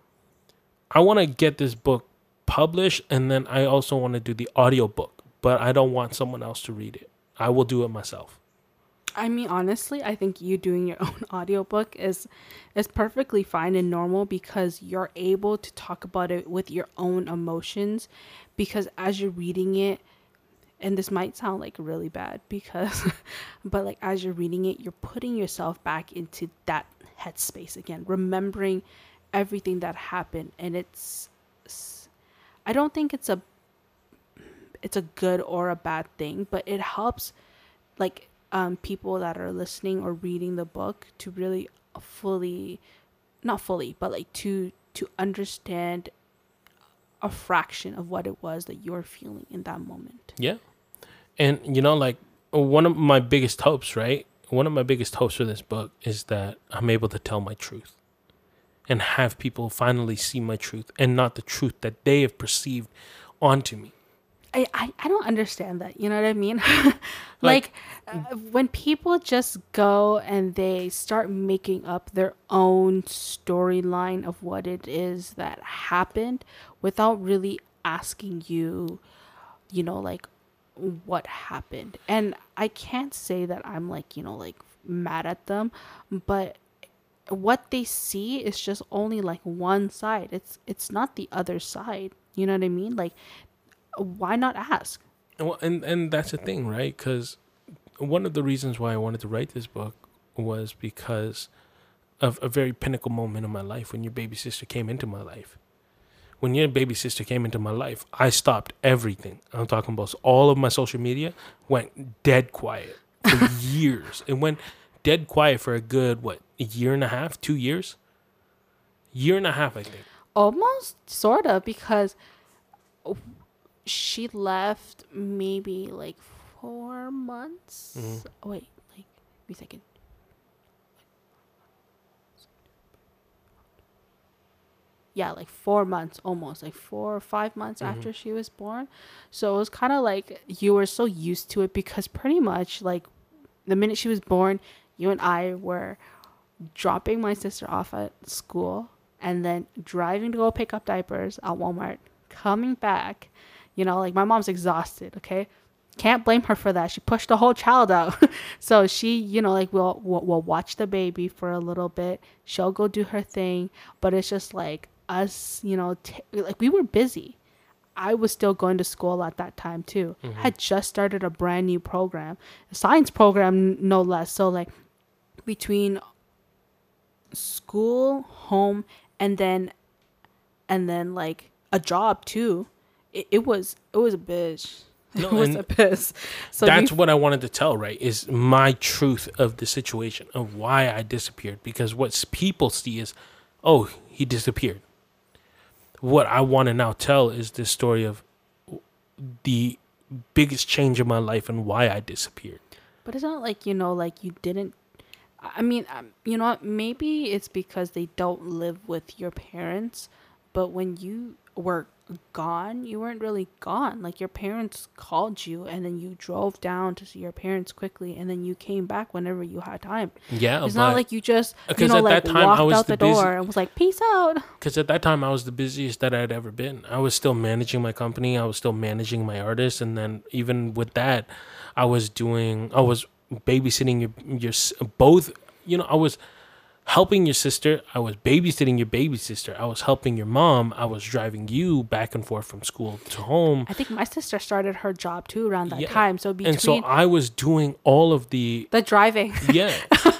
I want to get this book published, and then I also want to do the audiobook, but I don't want someone else to read it. I will do it myself. I mean, honestly, I think you doing your own audiobook is is perfectly fine and normal, because you're able to talk about it with your own emotions, because as you're reading it, and this might sound like really bad because but like as you're reading it, you're putting yourself back into that headspace again, remembering everything that happened. And it's I don't think it's a it's a good or a bad thing, but it helps like Um, people that are listening or reading the book to really fully, not fully, but like to to understand a fraction of what it was that you're feeling in that moment. Yeah. And, you know, like one of my biggest hopes, right? One of my biggest hopes for this book is that I'm able to tell my truth and have people finally see my truth and not the truth that they have perceived onto me. I, I, I don't understand that. You know what I mean? like, like uh, when people just go and they start making up their own storyline of what it is that happened without really asking you, you know, like what happened. And I can't say that I'm like, you know, like mad at them, but what they see is just only like one side. It's it's not the other side. You know what I mean? Like, why not ask? Well, and and that's the thing, right? Because one of the reasons why I wanted to write this book was because of a very pinnacle moment in my life, when your baby sister came into my life. When your baby sister came into my life, I stopped everything. I'm talking about all of my social media went dead quiet for years. It went dead quiet for a good, what, a year and a half, two years? Year and a half, I think. Almost, sort of, because she left maybe like four months. Mm-hmm. Oh, wait, like, wait a second. Yeah, like four months almost, like four or five months Mm-hmm. after she was born. So it was kind of like you were so used to it because pretty much like the minute she was born, you and I were dropping my sister off at school and then driving to go pick up diapers at Walmart, coming back. You know, like my mom's exhausted, okay? Can't blame her for that. She pushed the whole child out. So she, you know, like we'll, we'll we'll watch the baby for a little bit. She'll go do her thing, but it's just like us, you know, t- like we were busy. I was still going to school at that time too. Mm-hmm. Had just started a brand new program, a science program no less. So like between school, home, and then and then like a job too, it, it was it was a bitch. No, It was and a piss. So that's you, what I wanted to tell, right? Is my truth of the situation of why I disappeared. Because what s- people see is, oh, he disappeared. What I want to now tell is this story of the biggest change in my life and why I disappeared. but it's not like, you know, like you didn't. I mean, um, you know what? Maybe it's because they don't live with your parents, but when you were gone, you weren't really gone. Like your parents called you, and then you drove down to see your parents quickly, and then you came back whenever you had time. Yeah, It's but not like you just, you because know, at like that time, I walked was out the the, door busy- and was like, "Peace out." because at that time I was the busiest that I'd ever been. I was still managing my company. I was still managing my artists, and then even with that, I was doing. I was babysitting your your s- both. You know, I was helping your sister. I was babysitting your baby sister. I was helping your mom. I was driving you back and forth from school to home. I think my sister started her job too around that Yeah. time. So between And so I was doing all of the the driving, yeah.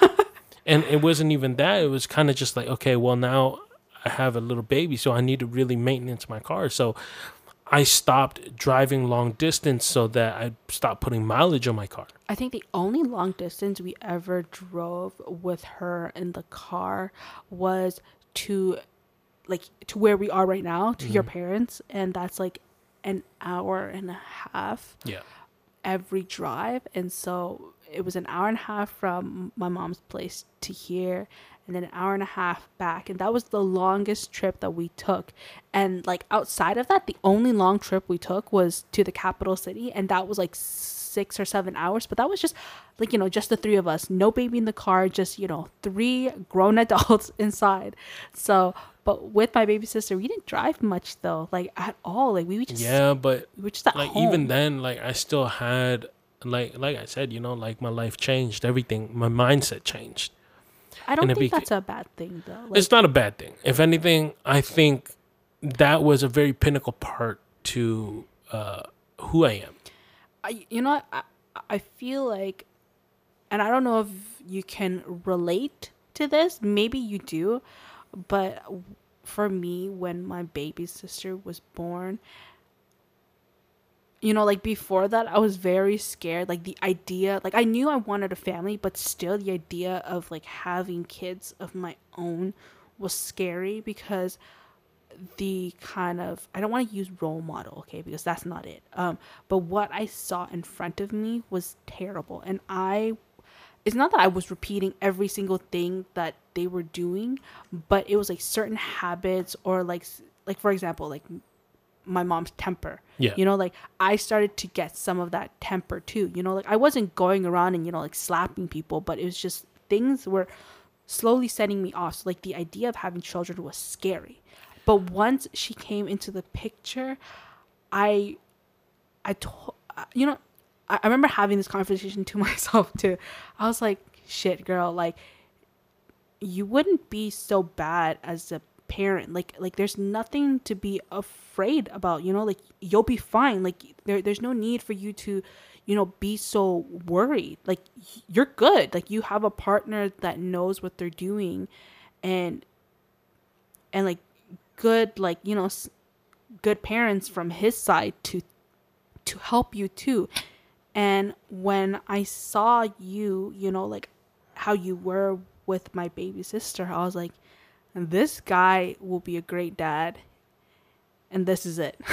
And it wasn't even that. It was kind of just like, okay, well, now I have a little baby, so I need to really maintenance my car. So I stopped driving long distance so that I stopped putting mileage on my car. I think the only long distance we ever drove with her in the car was to like to where we are right now, to your parents, and that's like an hour and a half Yeah. every drive. And so it was an hour and a half from my mom's place to here, and then an hour and a half back, and that was the longest trip that we took. And like outside of that, the only long trip we took was to the capital city, and that was like six or seven hours. But that was just like, you know, just the three of us, no baby in the car, just, you know, three grown adults inside. So but with my baby sister, we didn't drive much though, like at all. Like we would just Yeah, but we were just at like home. even then, like I still had like like I said, you know, like my life changed, everything, my mindset changed. I don't and it think beca- that's a bad thing though. Like, It's not a bad thing. If anything, I think that was a very pinnacle part to uh, who I am. I, you know, I, I feel like, and I don't know if you can relate to this. Maybe you do, but for me, when my baby sister was born, you know, like before that, I was very scared. Like the idea, like I knew I wanted a family, but still the idea of like having kids of my own was scary because the kind of, I don't want to use role model, okay, because that's not it. Um, but what I saw in front of me was terrible. And I, it's not that I was repeating every single thing that they were doing, but it was like certain habits or like, like for example, like my mom's temper. Yeah. You know, like I started to get some of that temper too. You know, like I wasn't going around and, you know, like slapping people, but it was just things were slowly setting me off. So like the idea of having children was scary. But once she came into the picture, I, I told, you know, I, I remember having this conversation to myself too. I was like, shit, girl, like you wouldn't be so bad as a parent. Like, like there's nothing to be afraid about, you know, like you'll be fine. Like there, there's no need for you to, you know, be so worried. Like you're good. Like you have a partner that knows what they're doing and, and like, good, like, you know, good parents from his side to to help you too. And when I saw you, you know, like how you were with my baby sister, I was like, this guy will be a great dad, and this is it.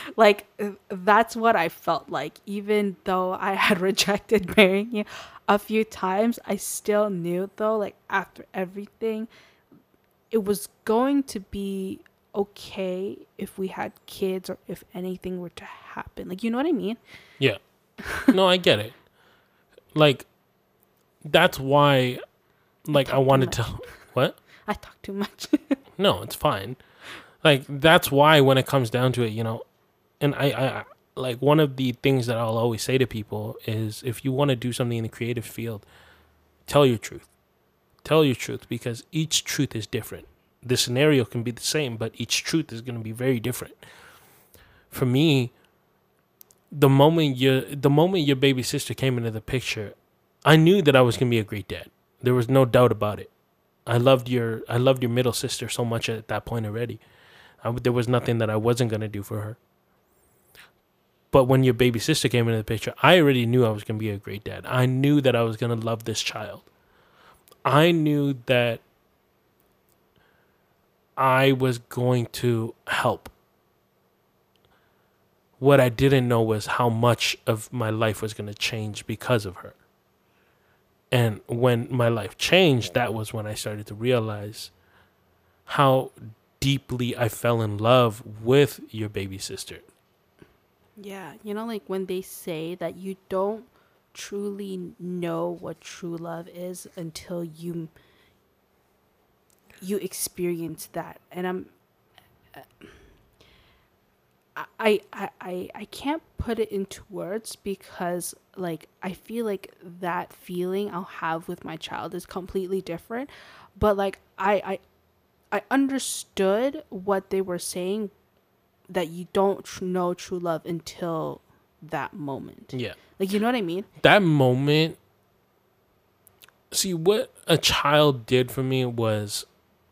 Like, uh, that's what I felt like. Even though I had rejected marrying you a few times, I still knew, though, like, after everything, it was going to be okay if we had kids or if anything were to happen. Like, you know what I mean? Yeah. No, I get it. Like, that's why, like, I, talk too wanted to. much. What? I talk too much. No, it's fine. Like, that's why when it comes down to it, you know, and I, I, like, one of the things that I'll always say to people is if you want to do something in the creative field, tell your truth. Tell your truth, because each truth is different. The scenario can be the same, but each truth is going to be very different. For me, the moment your the moment your baby sister came into the picture, I knew that I was going to be a great dad. There was no doubt about it. I loved your I loved your middle sister so much at that point already. I, there was nothing that I wasn't going to do for her. But when your baby sister came into the picture, I already knew I was going to be a great dad. I knew that I was going to love this child. I knew that I was going to help. What I didn't know was how much of my life was going to change because of her. And when my life changed, that was when I started to realize how deeply I fell in love with your baby sister. Yeah, you know, like when they say that you don't truly know what true love is until you you experience that. And I'm I, I I I can't put it into words because like I feel like that feeling I'll have with my child is completely different. But like I I I understood what they were saying, that you don't tr- know true love until that moment. Yeah. Like, you know what I mean? That moment, see, what a child did for me was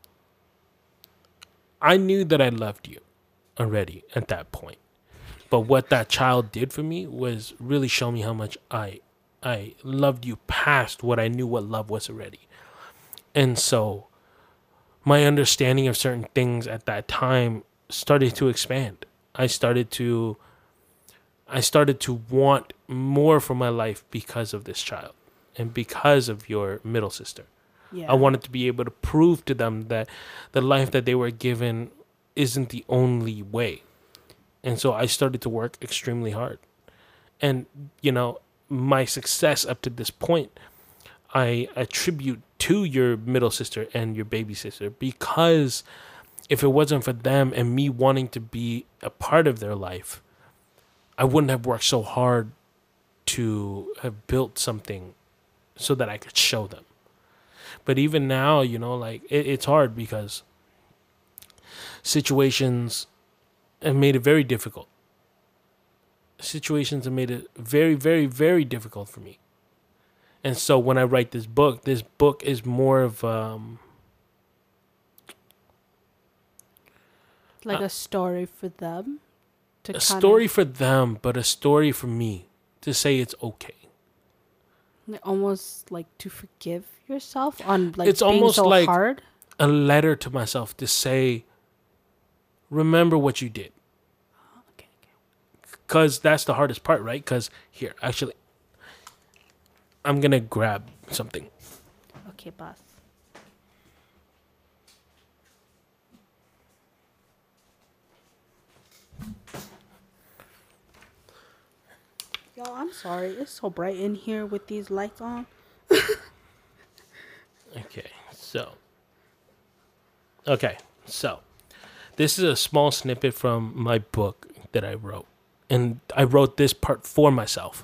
I knew that I loved you already at that point. But what that child did for me was really show me how much I I loved you past what I knew what love was already. And so my understanding of certain things at that time started to expand. I started to I started to want more for my life because of this child and because of your middle sister. Yeah. I wanted to be able to prove to them that the life that they were given isn't the only way. And so I started to work extremely hard. And, you know, my success up to this point, I attribute to your middle sister and your baby sister, because if it wasn't for them and me wanting to be a part of their life, I wouldn't have worked so hard to have built something so that I could show them. But even now, you know, like it, it's hard because situations have made it very difficult. Situations have made it very, very, very difficult for me. And so when I write this book, this book is more of um, like uh, a story for them. To a kinda, story for them, but a story for me to say it's okay. like, almost like to forgive yourself on like It's being almost so like hard. a letter to myself to say, remember what you did. Okay, okay. Because that's the hardest part, right? Because here, actually, I'm going to grab something. Okay, boss. Y'all, I'm sorry. It's so bright in here with these lights on. Okay, so. Okay, so. This is a small snippet from my book that I wrote. And I wrote this part for myself.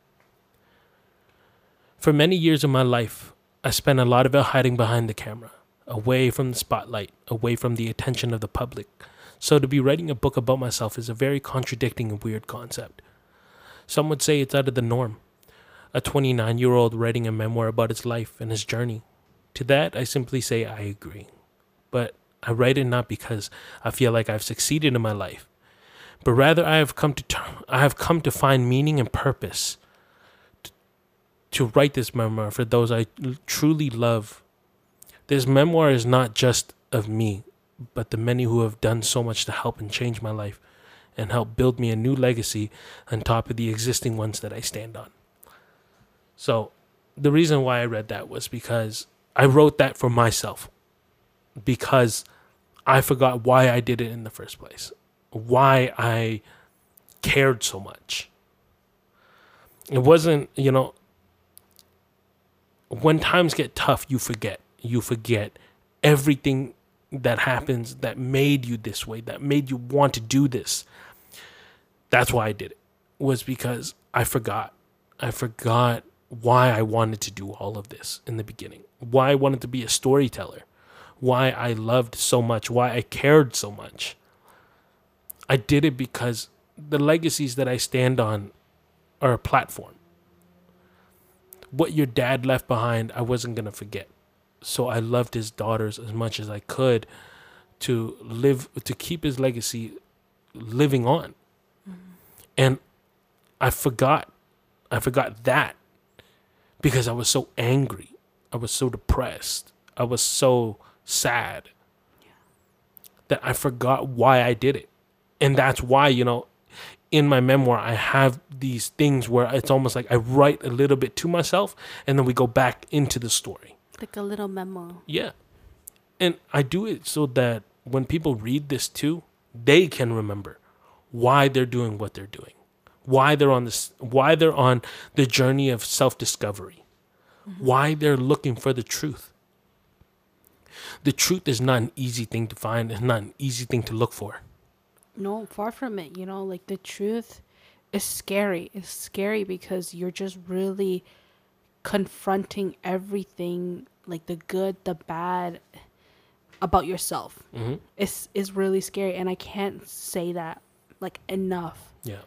For many years of my life, I spent a lot of it hiding behind the camera, away from the spotlight, away from the attention of the public. So to be writing a book about myself is a very contradicting and weird concept. Some would say it's out of the norm. A twenty-nine-year-old writing a memoir about his life and his journey. To that, I simply say I agree. But I write it not because I feel like I've succeeded in my life, but rather I have come to ter- I have come to find meaning and purpose to, to write this memoir for those I truly love. This memoir is not just of me, but the many who have done so much to help and change my life and help build me a new legacy on top of the existing ones that I stand on. So the reason why I read that was because I wrote that for myself, because I forgot why I did it in the first place, why I cared so much. It wasn't, you know, when times get tough, you forget. You forget everything that happens that made you this way, that made you want to do this. That's why I did it, was because I forgot. I forgot why I wanted to do all of this in the beginning, why I wanted to be a storyteller, why I loved so much, why I cared so much. I did it because the legacies that I stand on are a platform. What your dad left behind, I wasn't going to forget. So I loved his daughters as much as I could to live, to keep his legacy living on. Mm-hmm. And I forgot, I forgot that because I was so angry. I was so depressed. I was so sad yeah. that I forgot why I did it. And that's why, you know, in my memoir, I have these things where it's almost like I write a little bit to myself and then we go back into the story. Like a little memo. Yeah. And I do it so that when people read this too, they can remember why they're doing what they're doing, why they're on this, why they're on the journey of self-discovery, mm-hmm. why they're looking for the truth. The truth is not an easy thing to find. It's not an easy thing to look for. No, far from it. You know, like the truth is scary. It's scary because you're just really confronting everything, like the good, the bad about yourself. Mm-hmm. It's, it's really scary. And I can't say that like enough. Yeah.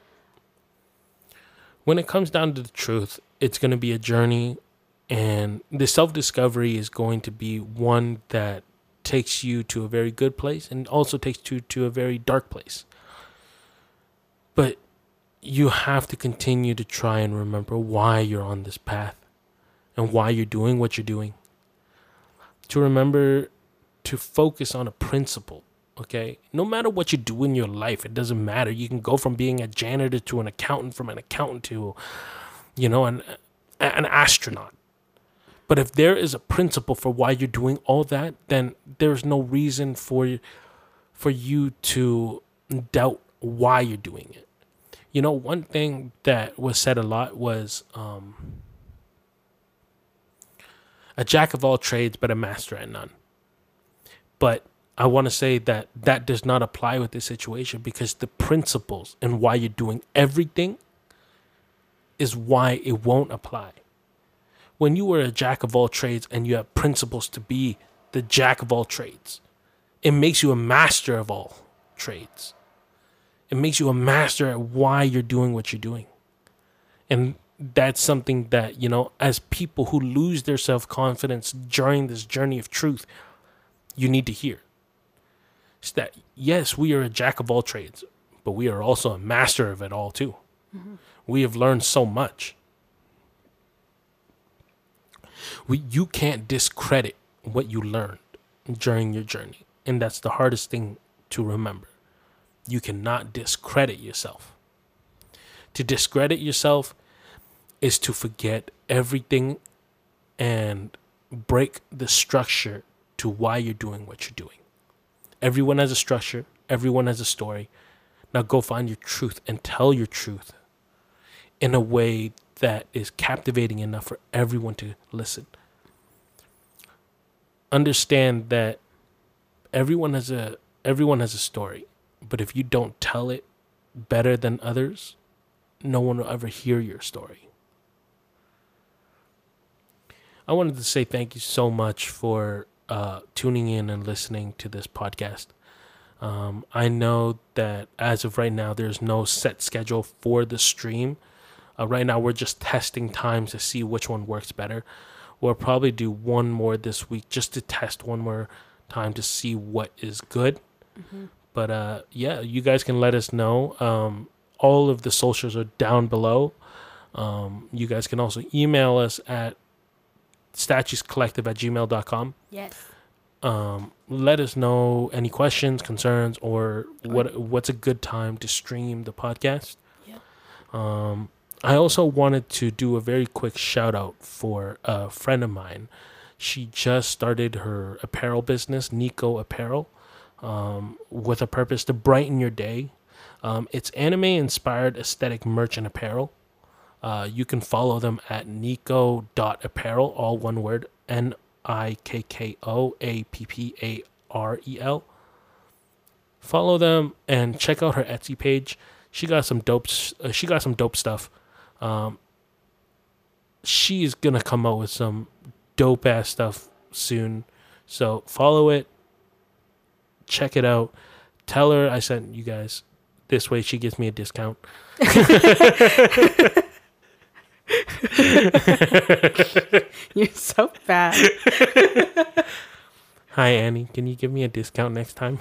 When it comes down to the truth, it's going to be a journey, and the self-discovery is going to be one that takes you to a very good place and also takes you to a very dark place. But you have to continue to try and remember why you're on this path and why you're doing what you're doing. To remember to focus on a principle, okay? No matter what you do in your life, it doesn't matter. You can go from being a janitor to an accountant, from an accountant to, you know, an, an astronaut. But if there is a principle for why you're doing all that, then there's no reason for for you to doubt why you're doing it. You know, one thing that was said a lot was um, a jack of all trades, but a master at none. But I want to say that that does not apply with this situation, because the principles and why you're doing everything is why it won't apply. When you were a jack of all trades and you have principles to be the jack of all trades, it makes you a master of all trades. It makes you a master at why you're doing what you're doing. And that's something that, you know, as people who lose their self-confidence during this journey of truth, you need to hear. It's that, yes, we are a jack of all trades, but we are also a master of it all too. Mm-hmm. We have learned so much. We, you can't discredit what you learned during your journey. And that's the hardest thing to remember. You cannot discredit yourself. To discredit yourself is to forget everything and break the structure to why you're doing what you're doing. Everyone has a structure. Everyone has a story. Now go find your truth and tell your truth in a way that is captivating enough for everyone to listen. Understand that everyone has a everyone has a story, but if you don't tell it better than others, no one will ever hear your story. I wanted to say thank you so much for uh, tuning in and listening to this podcast. Um, I know that as of right now, there's no set schedule for the stream. Uh, right now, we're just testing times to see which one works better. We'll probably do one more this week just to test one more time to see what is good. Mm-hmm. But uh, yeah, you guys can let us know. Um, all of the socials are down below. Um, you guys can also email us at statuescollective at gmail dot com. Yes. Um, let us know any questions, concerns, or what what's a good time to stream the podcast. Yeah. Um, I also wanted to do a very quick shout out for a friend of mine. She just started her apparel business, Nico Apparel, um, with a purpose to brighten your day. Um, it's anime-inspired aesthetic merch and apparel. Uh, you can follow them at nico dot apparel, all one word, N I K K O A P P A R E L. Follow them and check out her Etsy page. She got some dope. Uh, she got some dope stuff. Um, she's gonna come out with some dope ass stuff soon. So follow it. Check it out. Tell her I sent you guys. This way she gives me a discount. You're so bad. Hi, Annie. Can you give me a discount next time?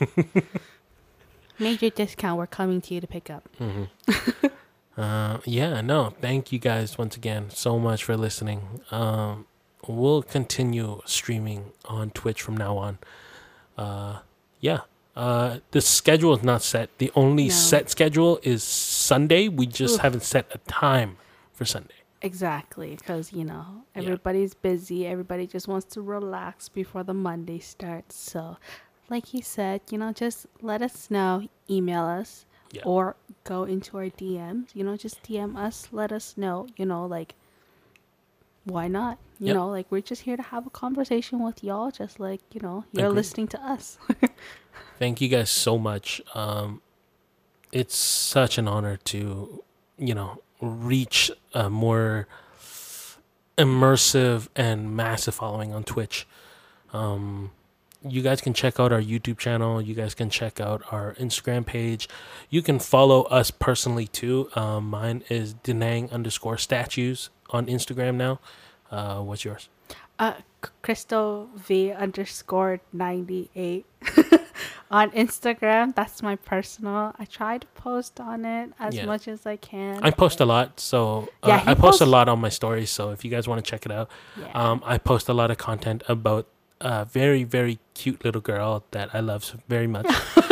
Major discount. We're coming to you to pick up. Mm-hmm. uh, yeah, no. Thank you guys once again so much for listening. Um, we'll continue streaming on Twitch from now on. Uh, yeah. Uh, the schedule is not set. The only No. set schedule is Sunday. We just Oof. haven't set a time for Sunday. Exactly, because, you know, Yeah. everybody's busy. Everybody just wants to relax before the Monday starts. So, like he said, you know, just let us know. Email us Yeah. or go into our D Ms. You know, just D M us. Let us know, you know, like, why not? You Yep. know, like, we're just here to have a conversation with y'all, just like, you know, you're Agreed. listening to us. Thank you guys so much. Um, it's such an honor to, you know, reach a more immersive and massive following on Twitch. Um, you guys can check out our YouTube channel. You guys can check out our Instagram page. You can follow us personally too. Um, mine is Denang underscore statues on Instagram now. Uh, what's yours? Uh, C- Crystal V underscore ninety-eight on Instagram. That's my personal. I try to post on it as Yeah. much as I can. I post a lot, so uh, Yeah, he I post a posts- lot on my stories. So if you guys want to check it out, yeah. um, I post a lot of content about a very, very cute little girl that I love very much.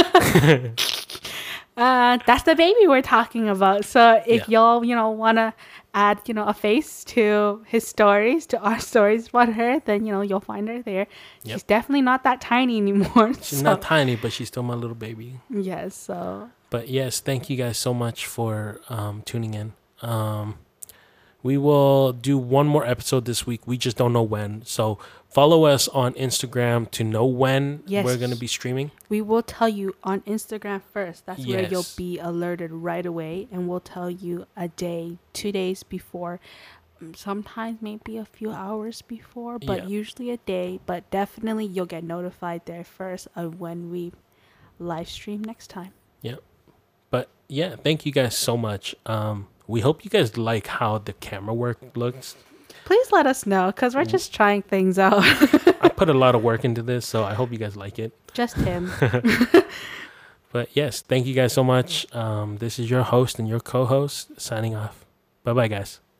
Uh, that's the baby we're talking about. So if Yeah. y'all, you know, want to add, you know, a face to his stories, to our stories about her, then, you know, you'll find her there. Yep. She's definitely not that tiny anymore. She's so, not tiny, but she's still my little baby. Yes, so. But yes, thank you guys so much for um, tuning in. Um, we will do one more episode this week. We just don't know when. So follow us on Instagram to know when Yes. we're going to be streaming. We will tell you on Instagram first. That's where you'll Yes. be alerted right away. And we'll tell you a day, two days before. um, Sometimes maybe a few hours before, but Yeah. usually a day. But definitely you'll get notified there first of when we live stream next time. But yeah, thank you guys so much. Um, we hope you guys like how the camera work looks. Please let us know because we're just trying things out. I put a lot of work into this, so I hope you guys like it. Just him. But yes, thank you guys so much. Um, this is your host and your co-host signing off. Bye bye, guys.